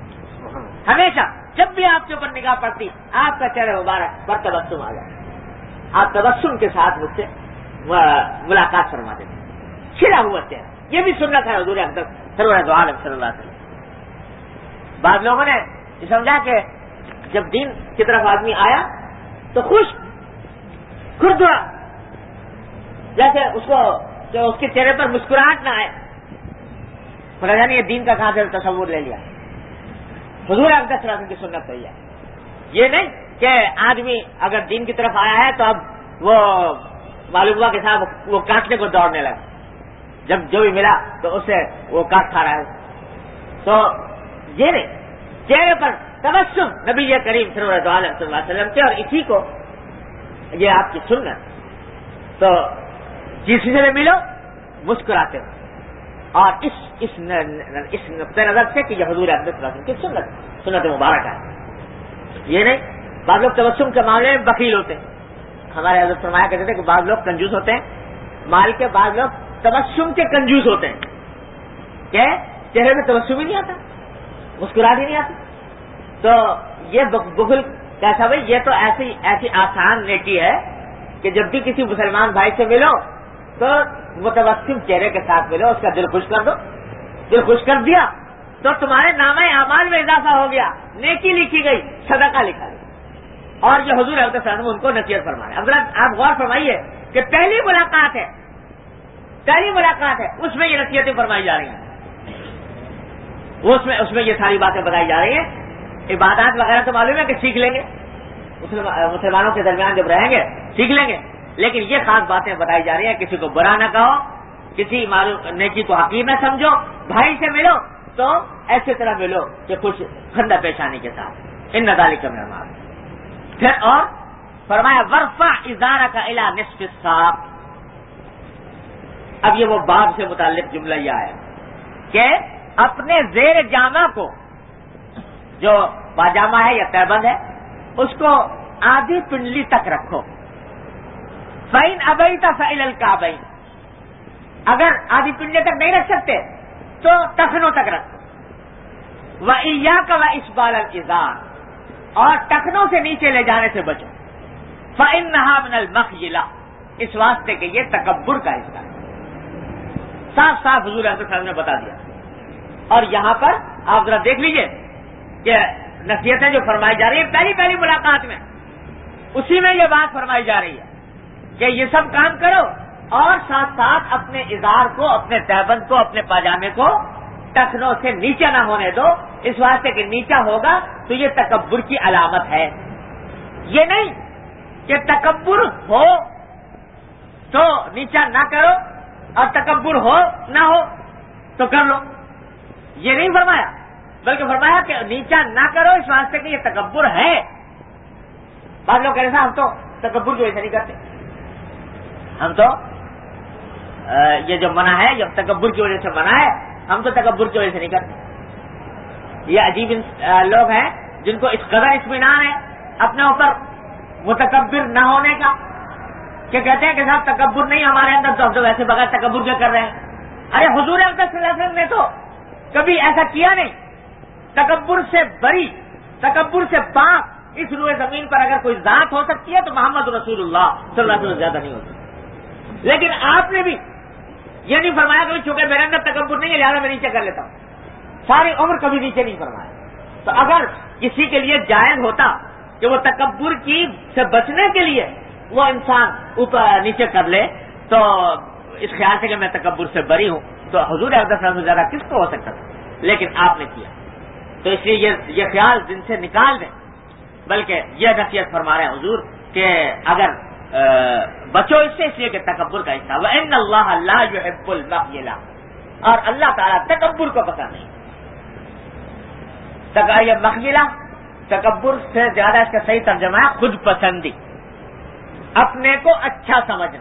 ہمیشہ جب بھی آپ کے اوپر نگاہ پڑتی آپ کا چہرہ مبارک پر تبسم آ جائے، آپ تبسم کے ساتھ مجھ سے ملاقات فرماتے تھے، کھلا ہوا چہرہ. یہ بھی سنت ہے حضور اقدس سرور دو عالم صلی اللہ علیہ وسلم. بعض لوگوں نے سمجھا کہ جب دین کی طرف آدمی آیا تو خوش کھردرا، جیسے اس کو کہ اس کے چہرے پر مسکراہٹ نہ آئے. پتہ نہیں یہ دین کا کہاں سے تصور لے لیا. حضور اقدس صلی اللہ علیہ وسلم کی سنت صحیح ہے. یہ نہیں کہ آدمی اگر دین کی طرف آیا ہے تو اب وہ معلوم ہوا کے ساتھ وہ کاٹنے کو دوڑنے لگا، جب جو بھی ملا تو اسے وہ کاٹ کھا رہا ہے. تو یہ نہیں، چہرے پر تبسم نبی کریم صلی اللہ علیہ وسلم کے، اور اسی کو یہ آپ کی سنت. تو کسی سے ملو مسکراتے ہو، اور اس اس اس نقطۂ نظر سے کہ یہ حضور اقدس صلی اللہ علیہ وسلم کی سنت سنت مبارک ہے. یہ نہیں بعض لوگ تبسم کے معاملے میں بخیل ہوتے ہیں. ہمارے حضرت فرمایا کرتے تھے کہ بعض لوگ کنجوس ہوتے ہیں مال کے، بعض لوگ تبسم کے کنجوس ہوتے ہیں کہ چہرے میں تبسم ہی نہیں آتا، مسکراہٹ ہی نہیں آتی. تو یہ بخل کیسا بھائی؟ یہ تو ایسی ایسی آسان نیکی ہے کہ جب بھی کسی مسلمان بھائی سے ملو تو متبسم چہرے کے ساتھ ملو، اس کا دل خوش کر دو. دل خوش کر دیا تو تمہارے نامہ اعمال میں اضافہ ہو گیا، نیکی لکھی گئی، صدقہ لکھا گیا. اور یہ حضور صلی اللہ علیہ وسلم ان کو نصیحت فرمائے. اب آپ غور فرمائیے کہ پہلی ملاقات ہے، پہلی ملاقات ہے، اس میں یہ نصیحتیں فرمائی جا رہی ہیں، اس میں اس میں یہ ساری باتیں بتائی جا رہی ہیں. عبادات وغیرہ تو معلوم ہے کہ سیکھ لیں گے، مسلمانوں کے درمیان جب رہیں گے سیکھ لیں گے، لیکن یہ خاص باتیں بتائی جا رہی ہیں. کسی کو برا نہ کہو، کسی معلوم نیکی کو حقیر نہ سمجھو، بھائی سے ملو تو ایسی طرح ملو کہ خوش خندہ پیشانی کے ساتھ. ان ذالک من المعروف. پھر اور فرمایا ورفع ازارک الی نصف الساق. اب یہ وہ باب سے متعلق جملہ یہ آیا کہ اپنے زیر جامہ کو، جو باجامہ ہے یا تہبند ہے، اس کو آدھی پنڈلی تک رکھو. فَإِنْ أَبَيْتَ فَإِلَى الْكَعْبَيْنِ. اگر آدھی پنڈلی تک نہیں رکھ سکتے تو ٹخنوں تک رکھو. وَإِيَّاكَ وَإِسْبَالَ الْإِزَارِ. اور ٹخنوں سے نیچے لے جانے سے بچو. فَإِنَّهَا مِنَ الْمَخْيِلَةِ. اس واسطے کہ یہ تکبر کا حصہ ہے. صاف صاف حضور صلی اللہ علیہ وسلم نے بتا دیا. اور یہاں پر آپ ذرا دیکھ لیجئے کہ نصیحتیں جو فرمائی جا رہی ہیں پہلی پہلی ملاقات میں، اسی میں یہ بات فرمائی جا رہی ہے کہ یہ سب کام کرو اور ساتھ ساتھ اپنے ازار کو، اپنے تہبند کو، اپنے پاجامے کو ٹخنوں سے نیچے نہ ہونے دو، اس واسطے کہ نیچا ہوگا تو یہ تکبر کی علامت ہے۔ یہ نہیں کہ تکبر ہو تو نیچا نہ کرو اور تکبر ہو نہ ہو تو کر لو، یہ نہیں فرمایا، بلکہ فرمایا کہ نیچا نہ کرو اس واسطے کہ یہ تکبر ہے۔ بعض لوگ کہہ رہے ہیں ہم تو تکبر کی وجہ سے نہیں کرتے، ہم تو یہ جو منع ہے، یہ تکبر کی وجہ سے منع ہے، ہم تو تکبر کی وجہ سے نہیں کرتے۔ یہ عجیب لوگ ہیں جن کو اس قدر اطمینان ہے اپنے اوپر متکبر نہ ہونے کا کہ کہتے ہیں کہ صاحب تکبر نہیں ہمارے اندر، تو ہم تو ویسے بغیر تکبر کے کر رہے ہیں۔ ارے حضور اقدس صلی اللہ علیہ وسلم نے تو کبھی ایسا کیا نہیں، تکبر سے بری، تکبر سے پاک اس روئے زمین پر اگر کوئی ذات ہو سکتی ہے تو محمد رسول اللہ صلی اللہ علیہ وسلم زیادہ نہیں ہو سکتی۔ لیکن آپ نے بھی یہ نہیں فرمایا کہ چونکہ میرے اندر تکبر نہیں ہے لہٰذا میں نیچے کر لیتا ہوں، ساری عمر کبھی نیچے نہیں فرمایا۔ تو اگر کسی کے لیے جائز ہوتا کہ وہ تکبر کی سے بچنے کے لیے وہ انسان اوپر نیچے کر لے تو اس خیال سے کہ میں تکبر سے بری ہوں تو حضور اقدس صلی اللہ علیہ وسلم سے زیادہ کس کو ہو سکتا تھا، لیکن آپ نے کیا، تو اس لیے یہ یہ خیال دن سے نکال دیں، بلکہ یہ نصیحت فرما رہے ہیں حضور کہ اگر بچو اس سے، اس لیے کہ تکبر کا حصہ وَإِنَّ اللَّهَ لَا يُحِبُّ الْبَخْيَلَ، اور اللہ تعالیٰ تکبر کو پسند نہیں۔ یہ مخیلہ تکبر سے زیادہ اس کا صحیح ترجمہ ہے خود پسندی، اپنے کو اچھا سمجھنا،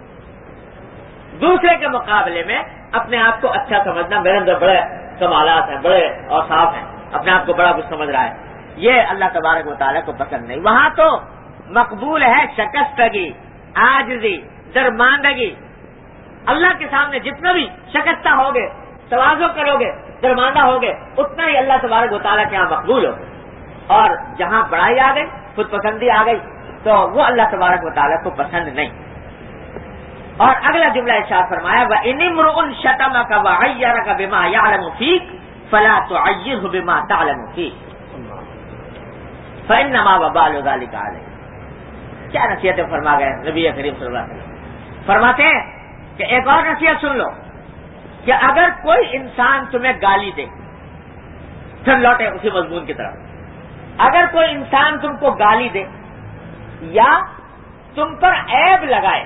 دوسرے کے مقابلے میں اپنے آپ کو اچھا سمجھنا، میرے اندر بڑے کمالات ہیں، بڑے اوصاف ہیں، اپنے آپ کو بڑا کچھ سمجھ رہا ہے، یہ اللہ تبارک و تعالیٰ کو پسند نہیں۔ وہاں تو مقبول ہے شکستگی، عاجزی، درماندگی، اللہ کے سامنے جتنا بھی شکستہ ہوگے، تواضع کرو گے، درماندہ ہوگے، اتنا ہی اللہ تبارک و تعالیٰ کے یہاں مقبول ہوگے، اور جہاں بڑائی آ گئی، خود پسندی آ گئی تو وہ اللہ تبارک و تعالیٰ کو پسند نہیں۔ اور اگلا جملہ ارشاد فرمایا وَإِنِ امْرُؤٌ شَتَمَكَ وَعَيَّرَكَ بِمَا يَعْلَمُ فِيكَ فَلَا تُعَيِّرْهُ بِمَا تَعْلَمُ فِيهِ فَإِنَّمَا وَبَالُ ذَلِكَ عَلَيْهِ۔ کیا نصیحتیں فرما گئے نبی کریم صلی اللہ علیہ وسلم، فرماتے ہیں کہ ایک اور نصیحت سن لو کہ اگر کوئی انسان تمہیں گالی دے، پھر لوٹے اسی مضمون کی طرف، اگر کوئی انسان تم کو گالی دے یا تم پر عیب لگائے،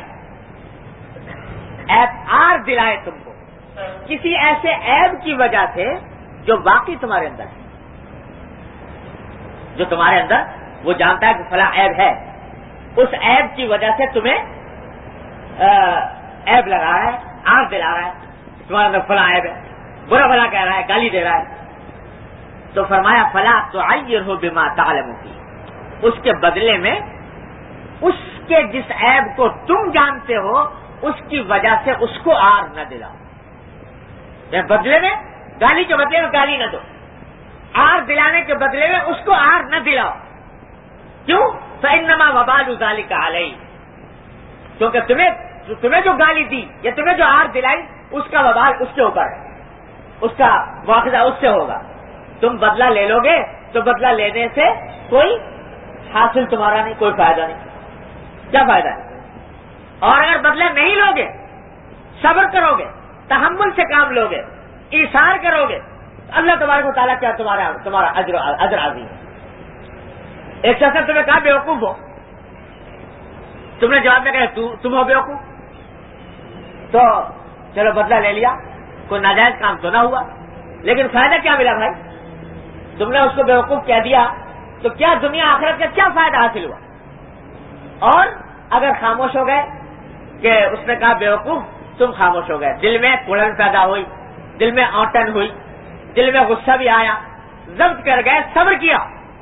عیب آر دلائے تم کو کسی ایسے عیب کی وجہ سے جو واقعی تمہارے اندر ہے، جو تمہارے اندر وہ جانتا ہے کہ فلاں عیب ہے، اس عیب کی وجہ سے تمہیں عیب لگا رہا ہے، آر دلا رہا ہے، تمہارے اندر فلاں عیب ہے، برا بھلا کہہ رہا ہے، گالی دے رہا ہے، تو فرمایا فلا تعیرہ بما تعلم فیہ، اس کے بدلے میں اس کے جس عیب کو تم جانتے ہو اس کی وجہ سے اس کو آر نہ دلاؤ، بدلے میں گالی کے بدلے میں گالی نہ دو، آر دلانے کے بدلے میں اس کو آر نہ دلاؤ، کیوں؟ فإنما وبال ذلك علیہ، کیونکہ تمہیں تمہیں جو گالی دی یا تمہیں جو آر دلائی اس کا وبال اس کے اوپر ہے، اس کا مواخذہ اس سے ہوگا، تم بدلہ لے لو گے تو بدلہ لینے سے کوئی حاصل تمہارا نہیں، کوئی فائدہ نہیں، کیا فائدہ ہے؟ اور اگر بدلہ نہیں لو گے، صبر کرو گے، تحمل سے کام لو گے، ایثار کرو گے، اللہ تبارک و تعالیٰ کیا تمہارا تمہارا اجر اجر عظیم ہے۔ ایک شخص نے تمہیں کہا بیوقوف ہو، تم نے جواب میں کہا تم ہو بیوقوف، تو چلو بدلہ لے لیا، کوئی ناجائز کام تو نہ ہوا، لیکن فائدہ کیا ملا بھائی؟ تم نے اس کو بیوقوف کہہ دیا تو کیا دنیا آخرت کا کیا فائدہ حاصل ہوا؟ اور اگر خاموش ہو گئے کہ اس نے کہا بیوقوف، تم خاموش ہو گئے، دل میں کڑن پیدا ہوئی، دل میں آٹن ہوئی، دل میں غصہ بھی آیا، ضبط کر گئے، صبر کیا،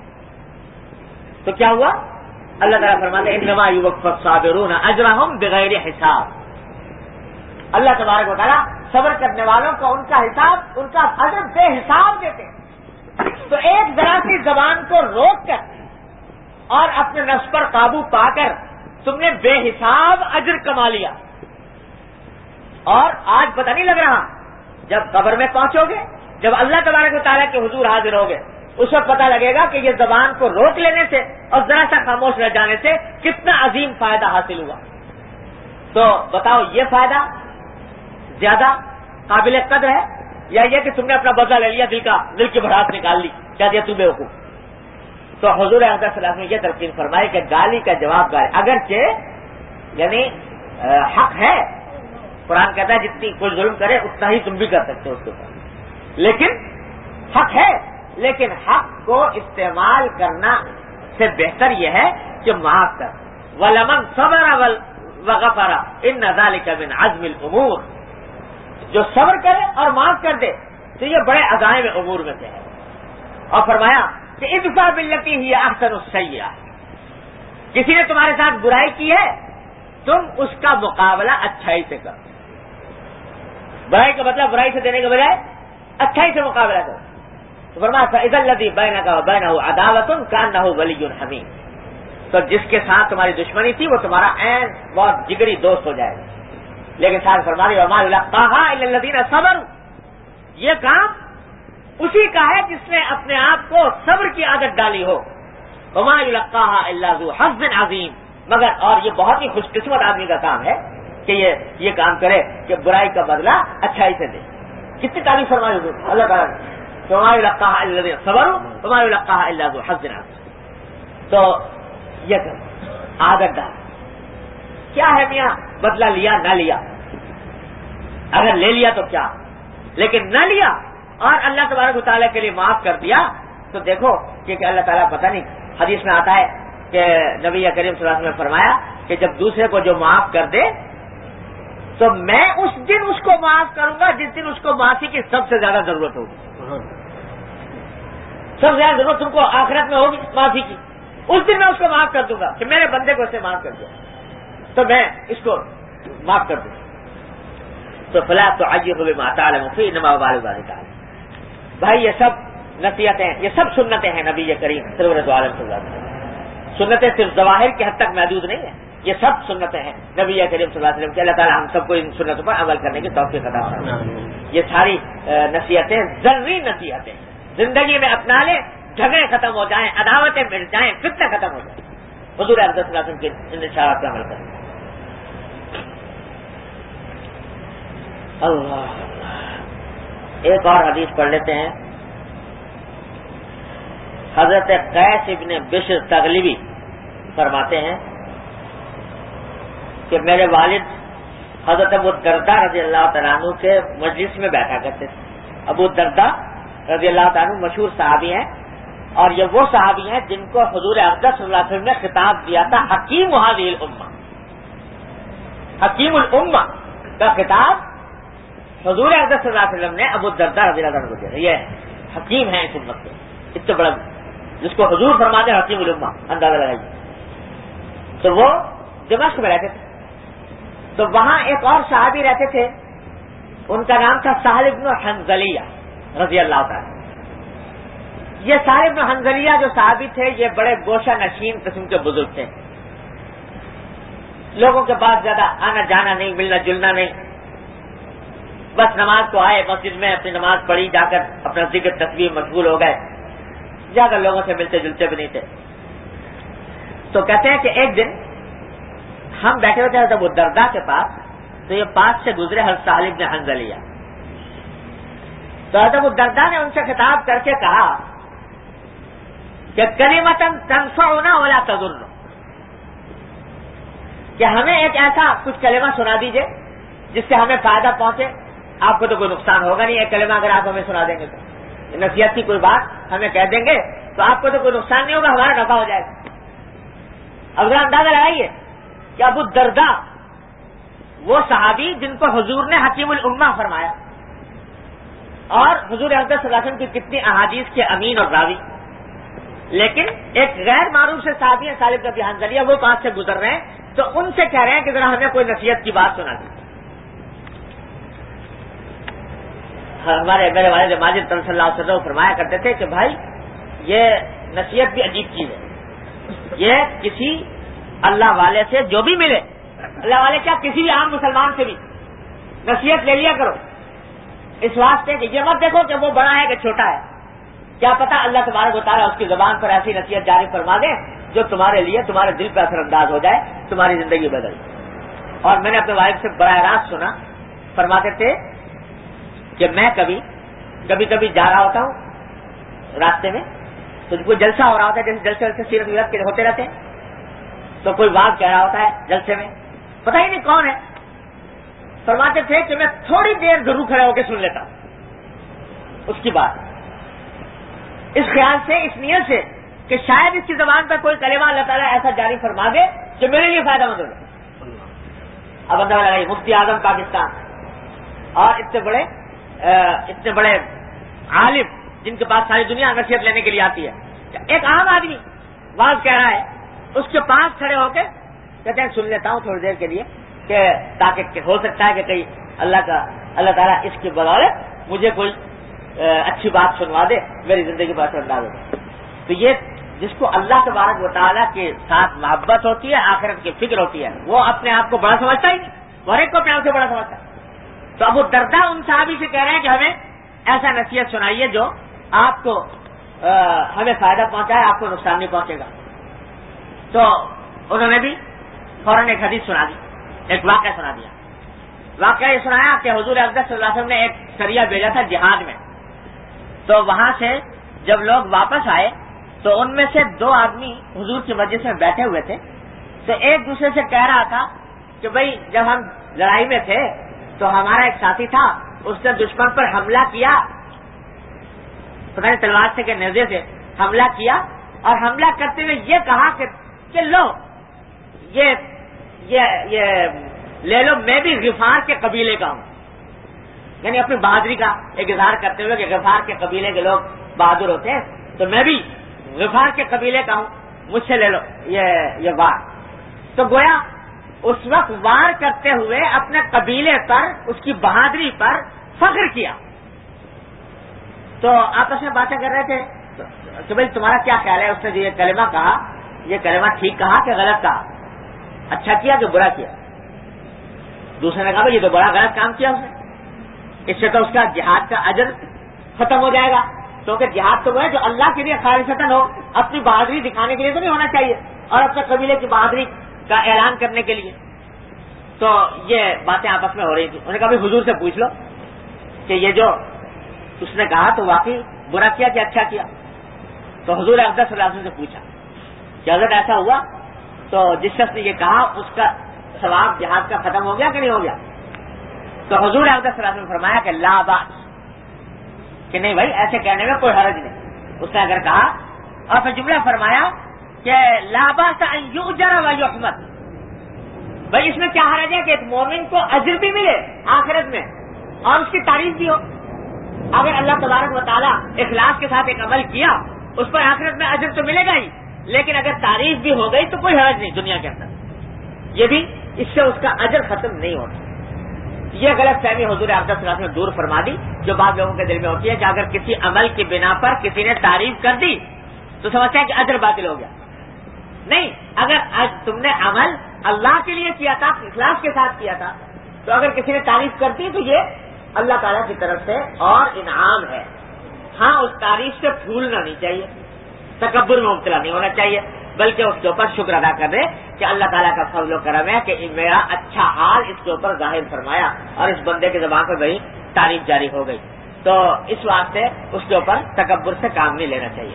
تو کیا ہوا؟ اللہ تعالیٰ فرماتے ہیں انما یوفی الصابرون اجرہم بغیر حساب، اللہ تبارک و تعالیٰ صبر کرنے والوں کو ان کا حساب، ان کا اجر بے حساب دیتے ہیں۔ تو ایک ذرا سی زبان کو روک کر اور اپنے نفس پر قابو پا کر تم نے بے حساب اجر کما لیا، اور آج پتہ نہیں لگ رہا، جب قبر میں پہنچو گے، جب اللہ تبارک و تعالیٰ کے حضور حاضر ہوگے اس وقت پتہ لگے گا کہ یہ زبان کو روک لینے سے اور ذرا سا خاموش رہ جانے سے کتنا عظیم فائدہ حاصل ہوا. تو بتاؤ یہ فائدہ زیادہ قابل قدر ہے یا یہ کہ تم نے اپنا بدلہ لے لیا, دل کا دل کی بھڑاس نکال لی, کیا دیا تم بیوقوف. تو حضور اقدس صلی اللہ علیہ وسلم نے یہ تلقین فرمائی کہ گالی کا جواب گالی, اگرچہ یعنی حق ہے, قرآن کہتا ہے جتنی کوئی ظلم کرے اتنا ہی تم بھی کر سکتے ہو اس کے اوپر, لیکن حق ہے, لیکن حق کو استعمال کرنا سے بہتر یہ ہے کہ معاف کر. وَلَمَنْ صَبَرَ وَغَفَرَ إِنَّ ذَلِكَ مِنْ عَزْمِ الْأُمُورِ, جو صبر کرے اور معاف کر دے تو یہ بڑے عزائم امور میں سے ہے. اور فرمایا کہ ادفع باللتی ہی احسن السیئہ, کسی نے تمہارے ساتھ برائی کی ہے تم اس کا مقابلہ اچھائی سے کرو. برائی کا مطلب برائی سے دینے کے بجائے اچھائی سے مقابلہ کرو. تو فرمایا فَإِذَا الَّذِي بَيْنَكَ وَبَيْنَهُ عَدَاوَةٌ كَأَنَّهُ وَلِيٌّ حَمِيمٌ, تو جس کے ساتھ تمہاری دشمنی تھی وہ تمہارا عین بہت جگری دوست ہو جائے گا. لیکن ساتھ فرما رہی وَمَا يُلَقَّاهَا إِلَّا الَّذِينَ صَبَرُوا, یہ کام اسی کا ہے جس نے اپنے آپ کو صبر کی عادت ڈالی ہو. وَمَا يُلَقَّاهَا إِلَّا ذُو حَظٍّ عَظِيمٍ, مگر اور یہ بہت ہی خوش قسمت آدمی کا کام ہے کہ یہ یہ کام کرے کہ برائی کا بدلہ اچھائی سے دے. کتنی تعریف فرمائی حضور اللہ تعالیٰ نے. وَمَا يُلَقَّاهَا إِلَّا الَّذِينَ صَبَرُوا وَمَا يُلَقَّاهَا إِلَّا ذُو حَظٍّ عَظِيمٍ. تو یہ کر عادت ڈال, کیا ہے میاں بدلہ لیا نہ لیا, اگر لے لیا تو کیا, لیکن نہ لیا اور اللہ تبارک و تعالیٰ کے لیے معاف کر دیا تو دیکھو کہ اللہ تعالیٰ پتہ نہیں, حدیث میں آتا ہے کہ نبی کریم صلی اللہ علیہ وسلم نے فرمایا کہ جب دوسرے کو جو معاف کر دے تو میں اس دن اس کو معاف کروں گا جس دن اس کو معافی کی سب سے زیادہ ضرورت ہوگی. سب سے زیادہ ضرورت تم کو آخرت میں ہوگی معافی کی, اس دن میں اس کو معاف کر دوں گا کہ میرے بندے کو اسے معاف کر دیا تو میں اس کو معاف کر دوں. تو فلا تعجل بما تعلم فإنما وبال ذلك عليك. بھائی یہ سب نصیحتیں, یہ سب سنتیں ہیں نبی کریم صلی اللہ علیہ وسلم. سنتیں صرف ظواہر کی حد تک محدود نہیں ہیں, یہ سب سنتیں ہیں نبی کریم صلی اللہ علیہ وسلم. کہ اللہ تعالیٰ ہم سب کو ان سنتوں پر عمل کرنے کی توفیق عطا فرمائے. یہ ساری نصیحتیں ضروری نصیحتیں زندگی میں اپنا لیں, جھگڑے ختم ہو جائیں, عداوتیں مٹ جائیں, فتنہ ختم ہو جائیں. حضور اقدس صلی اللہ علیہ وسلم کے ان اشارات پر عمل کریں. اللہ, ایک اور حدیث پڑھ لیتے ہیں. حضرت قیس ابن بشر تغلبی فرماتے ہیں کہ میرے والد حضرت ابو الدرداء رضی اللہ تعالیٰ عنہ کے مجلس میں بیٹھا کرتے تھے. ابو الدرداء رضی اللہ تعالیٰ عنہ مشہور صحابی ہیں, اور یہ وہ صحابی ہیں جن کو حضور اقدس صلی اللہ علیہ وسلم نے خطاب دیا تھا حکیم هذه الامہ. حکیم الامہ کا خطاب حضور اقدس صلی اللہ علیہ وسلم نے ابو الدرداء رضی اللہ عنہ کو دیا. یہ حکیم ہے اس امت کے, اتنا بڑا جس کو حضور فرماتے ہیں حکیم الامہ, اندازہ لگائیے. تو وہ دمشق میں رہتے تھے. تو وہاں ایک اور صحابی رہتے تھے, ان کا نام تھا سہل بن حنظلیہ رضی اللہ تعالی. یہ سہل بن حنظلیہ جو صحابی تھے یہ بڑے گوشہ نشین قسم کے بزرگ تھے. لوگوں کے پاس زیادہ آنا جانا نہیں, ملنا جلنا نہیں, بس نماز کو آئے, مسجد میں اپنی نماز پڑھی, جا کر اپنا ذکر تسبیح مشغول ہو گئے, زیادہ لوگوں سے ملتے جلتے بھی نہیں تھے. تو کہتے ہیں کہ ایک دن ہم بیٹھے ہوتے تھے ابو الدرداء کے پاس, تو یہ پاس سے گزرے حضرت سہل بن حنظلیہ. تو حضرت ابو الدرداء نے ان سے خطاب کر کے کہا کہ کلمۃ تنفعنا ولا تضر, کہ ہمیں ایک ایسا کچھ کلمہ سنا دیجئے جس سے ہمیں فائدہ پہنچے. آپ کو تو کوئی نقصان ہوگا نہیں, ایک کلمہ اگر آپ ہمیں سنا دیں گے تو نصیحت کی کوئی بات ہمیں کہہ دیں گے تو آپ کو تو کوئی نقصان نہیں ہوگا, ہمارا نفع ہو جائے گا. اب ذرا اندازہ لگائیے کہ ابو الدرداء وہ صحابی جن کو حضور نے حکیم الامہ فرمایا, اور حضور اقدس صلی اللہ علیہ وسلم کی کتنی احادیث کے امین اور راوی, لیکن ایک غیر معروف سے صحابی ہیں سہل بن حنظلیہ, وہ پاس سے گزر رہے ہیں تو ان سے کہہ رہے ہیں کہ ذرا ہمیں کوئی نصیحت کی بات سنا دی. ہمارے میرے والد ماجد صلی اللہ علیہ وسلم فرمایا کرتے تھے کہ بھائی یہ نصیحت بھی عجیب چیز ہے, یہ کسی اللہ والے سے جو بھی ملے, اللہ والے کیا کسی بھی عام مسلمان سے بھی نصیحت لے لیا کرو, اس واسطے کہ یہ مت دیکھو کہ وہ بڑا ہے کہ چھوٹا ہے, کیا پتا اللہ تبارک و تعالیٰ اس کی زبان پر ایسی نصیحت جاری فرما دے جو تمہارے لیے تمہارے دل پہ اثر انداز ہو جائے، تمہاری زندگی بدل جائے۔ اور میں نے اپنے والد سے براہ راست سنا، فرماتے تھے کہ میں کبھی کبھی کبھی جا رہا ہوتا ہوں راستے میں، تو کوئی جلسہ ہو رہا ہوتا ہے، جیسے جلسے جلسے سیرت ویرت کے ہوتے رہتے ہیں، تو کوئی واز کہہ رہا ہوتا ہے جلسے میں، پتہ ہی نہیں کون ہے، فرماتے تھے کہ میں تھوڑی دیر ضرور کھڑے ہو کے سن لیتا ہوں اس کی بات، اس خیال سے، اس نیت سے کہ شاید اس کی زبان پر کوئی کلمہ اللہ تعالیٰ ایسا جاری فرما دے جو میرے لیے فائدہ مند ہو۔ اب اندازہ لگائیے، مفتی اعظم پاکستان اور اتنے بڑے اتنے بڑے عالم جن کے پاس ساری دنیا نصیحت لینے کے لیے آتی ہے، ایک عام آدمی واز کہہ رہا ہے، اس کے پاس کھڑے ہو کے کہتے ہیں سن لیتا ہوں تھوڑی دیر کے لیے، کہ تاکہ ہو سکتا ہے کہ کہیں اللہ کا اللہ تعالیٰ اس کی بدولت مجھے کوئی اچھی بات سنوا دے، میری زندگی پر اثر انداز ہو۔ تو یہ جس کو اللہ تبارک و تعالیٰ کے ساتھ محبت ہوتی ہے، آخرت کی فکر ہوتی ہے، وہ اپنے آپ کو بڑا سمجھتا ہی نہیں، وہ ہر ایک کو اپنے آپ سے بڑا سمجھتا ہے۔ تو ابو الدرداء ان صحابی سے کہہ رہے ہیں کہ ہمیں ایسا نصیحت سنائیے جو آپ کو ہمیں فائدہ پہنچائے، آپ کو نقصان نہیں پہنچے گا۔ تو انہوں نے بھی فوراً ایک حدیث سنا دی، ایک واقعہ سنا دیا۔ واقعہ یہ سنایا کہ حضور اقدس صلی اللہ علیہ وسلم نے ایک سریہ بھیجا تھا جہاد میں، تو وہاں سے جب لوگ واپس آئے تو ان میں سے دو آدمی حضور کی مسجد میں بیٹھے ہوئے تھے، تو ایک دوسرے سے کہہ رہا تھا کہ بھئی جب ہم لڑائی میں تھے تو ہمارا ایک ساتھی تھا، اس نے دشمن پر حملہ کیا، پتہ نہیں تلوار سے کہ نیزے سے حملہ کیا، اور حملہ کرتے ہوئے یہ کہا کہ, کہ لو یہ یہ یہ لے لو، میں بھی غفار کے قبیلے کا ہوں، یعنی اپنی بہادری کا ایک اظہار کرتے ہوئے کہ غفار کے قبیلے کے لوگ بہادر ہوتے ہیں، تو میں بھی غفار کے قبیلے کا ہوں، مجھ سے لے لو یہ یہ وار۔ تو گویا اس وقت وار کرتے ہوئے اپنے قبیلے پر، اس کی بہادری پر فخر کیا۔ تو آپس میں باتیں کر رہے تھے کہ بھائی تمہارا کیا خیال ہے، اس نے جو یہ کلمہ کہا، یہ کلمہ ٹھیک کہا کہ غلط کہا، اچھا کیا کہ برا کیا؟ دوسرے نے کہا بھائی یہ تو بڑا غلط کام کیا اس نے، اس سے تو اس کا جہاد کا اجر ختم ہو جائے گا، کیونکہ جہاد تو وہ ہے جو اللہ کے لیے خالصتاً ہو، اپنی بہادری دکھانے کے لیے تو نہیں ہونا چاہیے، اور اپنے قبیلے کی بہادری کا اعلان کرنے کے لیے۔ تو یہ باتیں آپس میں ہو رہی تھی، انہوں نے کہا بھائی حضور سے پوچھ لو کہ یہ جو اس نے کہا تو واقعی برا کیا کہ اچھا کیا؟ تو حضور اقدس صلی اللہ علیہ وسلم سے پوچھا کہ حضرت ایسا ہوا تو جس شخص نے یہ کہا اس کا ثواب جہاد کا ختم ہو گیا کہ نہیں ہو گیا؟ تو حضور اقدس صلی اللہ علیہ وسلم نے فرمایا کہ لا باس، کہ نہیں بھائی ایسے کہنے میں کوئی حرج نہیں، اس نے اگر کہا، اور پھر جملہ فرمایا کہ لا باس ان یؤجر و یحمد، بھائی اس میں کیا حرج ہے کہ ایک مومن کو اجر بھی ملے آخرت میں اور اس کی تعریف بھی ہو۔ اگر اللہ تبارک و تعالیٰ اخلاص کے ساتھ ایک عمل کیا، اس پر آخرت میں اجر تو ملے گا ہی، لیکن اگر تعریف بھی ہو گئی تو کوئی حرج نہیں دنیا کے اندر، یہ بھی اس سے اس کا اجر ختم نہیں ہوتا۔ یہ غلط فہمی حضور اقدس صلی اللہ علیہ وسلم نے دور فرما دی جو بعض لوگوں کے دل میں ہوتی ہے کہ اگر کسی عمل کی بنا پر کسی نے تعریف کر دی تو سمجھتا ہے کہ اجر باطل ہو گیا۔ نہیں، اگر تم نے عمل اللہ کے لیے کیا تھا، اخلاص کے ساتھ کیا تھا، تو اگر کسی نے تعریف کر دی تو یہ اللہ تعالیٰ کی طرف سے اور انعام ہے۔ ہاں اس تعریف سے پھولنا نہیں چاہیے، تکبر میں مبتلا نہیں ہونا چاہیے، بلکہ اس کے اوپر شکر ادا کر دے کہ اللہ تعالیٰ کا فضل و کرم ہے کہ میرا اچھا حال اس کے اوپر ظاہر فرمایا اور اس بندے کے زبان پر بڑی تعریف جاری ہو گئی، تو اس واسطے اس کے اوپر تکبر سے کام نہیں لینا چاہیے۔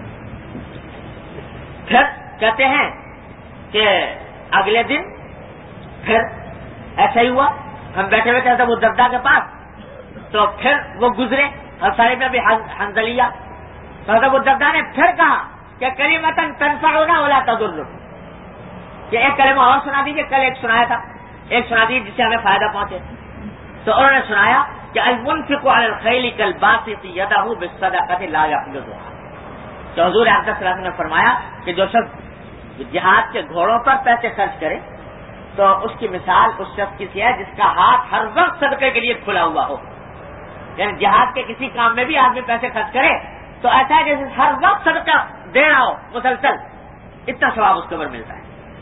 پھر کہتے ہیں کہ اگلے دن پھر ایسا ہی ہوا، ہم بیٹھے ہوئے تھے ابو الدرداء کے پاس، تو پھر وہ گزرے حسین بن حنظلیہ، تو ابو الدرداء نے پھر کہا کہ کلمۃ تنفعنا ولا تضر، کہ ایک کلمہ اور سنا دیجیے، کل ایک سنایا تھا، ایک سنا دیجیے جس سے ہمیں فائدہ پہنچے۔ تو انہوں نے سنایا کہ المنفق علی الخیل کالباسط یدہ بالصدقۃ لا یقبضها، تو حضور اقدس صلی اللہ علیہ وسلم نے فرمایا کہ جو شخص جہاد کے گھوڑوں پر پیسے خرچ کرے تو اس کی مثال اس شخص کی سی ہے جس کا ہاتھ ہر وقت صدقے کے لیے کھلا ہوا ہو، یعنی جہاد کے کسی کام میں بھی آدمی پیسے خرچ کرے تو ایسا ہے جیسے ہر وقت صدقہ دے رہا ہو مسلسل، اتنا ثواب اس کے اوپر ملتا ہے۔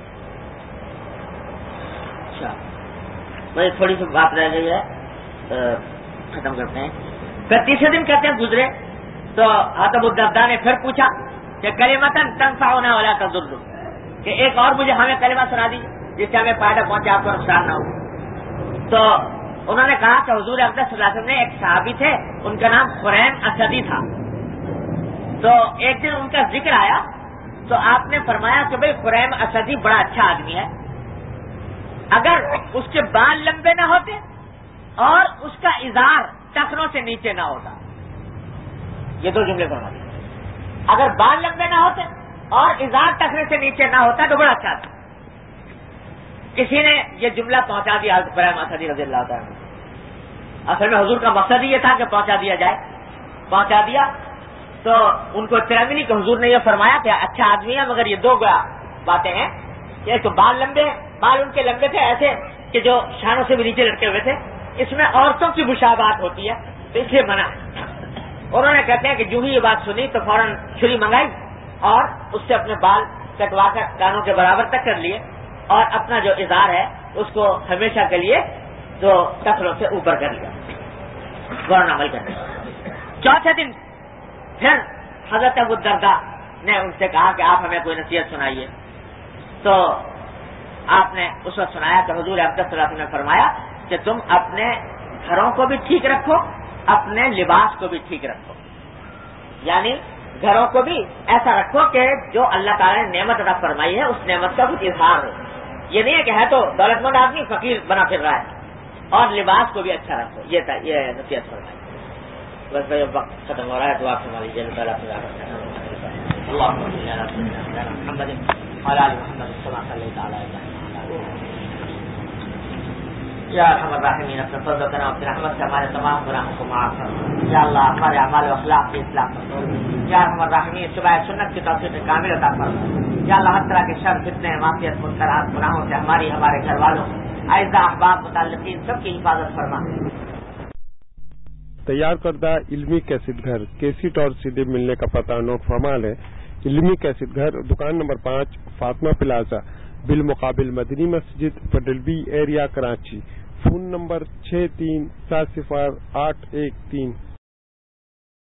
اچھا بھائی تھوڑی سی بات رہ گئی ہے، ختم کرتے ہیں۔ پھر تیسرے دن کہتے ہیں گزرے تو حاتم الدرداء نے پھر پوچھا کہ کلمتن تنفعنا ولا تضر، کہ ایک اور مجھے ہمیں کلمہ سنا دی جس سے ہمیں فائدہ پہنچے، آپ کو نقصان نہ ہو۔ تو انہوں نے کہا کہ حضور اقدس صلی اللہ علیہ وسلم نے ایک صحابی تھے، ان کا نام خریم اسدی تھا، تو ایک دن ان کا ذکر آیا تو آپ نے فرمایا کہ بھئی خریم اسدی بڑا اچھا آدمی ہے، اگر اس کے بال لمبے نہ ہوتے اور اس کا ازار ٹخنوں سے نیچے نہ ہوتا، یہ دو جملے فرمائے، اگر بال لمبے نہ ہوتے اور ازار ٹخنے سے نیچے نہ ہوتا تو بڑا اچھا تھا۔ کسی نے یہ جملہ پہنچا دیا حضرت خریم اسدی رضی اللہ تعالیٰ عنہ۔ اصل میں حضور کا مقصد یہ تھا کہ پہنچا دیا جائے، پہنچا دیا تو ان کو اطلاع ملی کہ حضور نے یہ فرمایا کہ اچھا آدمی ہے، مگر یہ دو باتیں ہیں، ایک تو بال لمبے، بال ان کے لمبے تھے ایسے کہ جو شانوں سے بھی نیچے لٹکے ہوئے تھے، اس میں عورتوں کی مشابہت ہوتی ہے تو اس لیے منع ہے۔ انہوں نے کہتے ہیں کہ جو ہی یہ بات سنی تو فوراً چھری منگائی اور اس سے اپنے بال کٹوا کر کانوں کے برابر تک کر لیے اور اپنا جو ازار ہے اس کو ہمیشہ کے لیے تو ٹخنوں سے اوپر کر لیا، فوراً عمل کرنے۔ چوتھے دن پھر حضرت ابو الدرداء نے ان سے کہا کہ آپ ہمیں کوئی نصیحت سنائیے، تو آپ نے اس وقت سنایا کہ حضور اقدس صلی اللہ علیہ وسلم نے فرمایا کہ تم اپنے گھروں کو بھی ٹھیک رکھو، اپنے لباس کو بھی ٹھیک رکھو، یعنی گھروں کو بھی ایسا رکھو کہ جو اللہ تعالیٰ نے نعمت عطا فرمائی ہے اس نعمت کا کچھ اظہار ہو، یہ نہیں ہے کہ ہے تو دولت مند آدمی فقیر بنا پھر رہا ہے، اور لباس کو بھی اچھا رکھو، یہ یہ نصیحت فرمائی۔ بس بھائی وقت ختم ہو رہا ہے، دعا فرما لیجیے اللہ تعالیٰ یا ارحم الراحمین اپنے فضل و کرم اپنی رحمت سے ہمارے تمام گناہوں کو معاف کرو، یا اللہ ہمارے اعمال و اخلاق کی اصلاح کرو، یا ارحم الراحمین صبح سنت کی توفیق کامل عطا فرماؤ، یا اللہ ہر طرح کے شر فتنے معصیت منکرات گناہوں سے ہماری ہمارے گھر والوں اعزاء احباب متعلقین سب کی حفاظت فرما۔ تیار کردہ علمی کیسٹ گھر کیسٹ اور سیڈی ملنے کا پتہ نوٹ فرما لیں۔ علمی کیسٹ گھر دکان نمبر پانچ فاطمہ پلازا بالمقابل مدنی مسجد پڈل بی ایریا کراچی، فون نمبر چھ تین سات صفر آٹھ ایک تین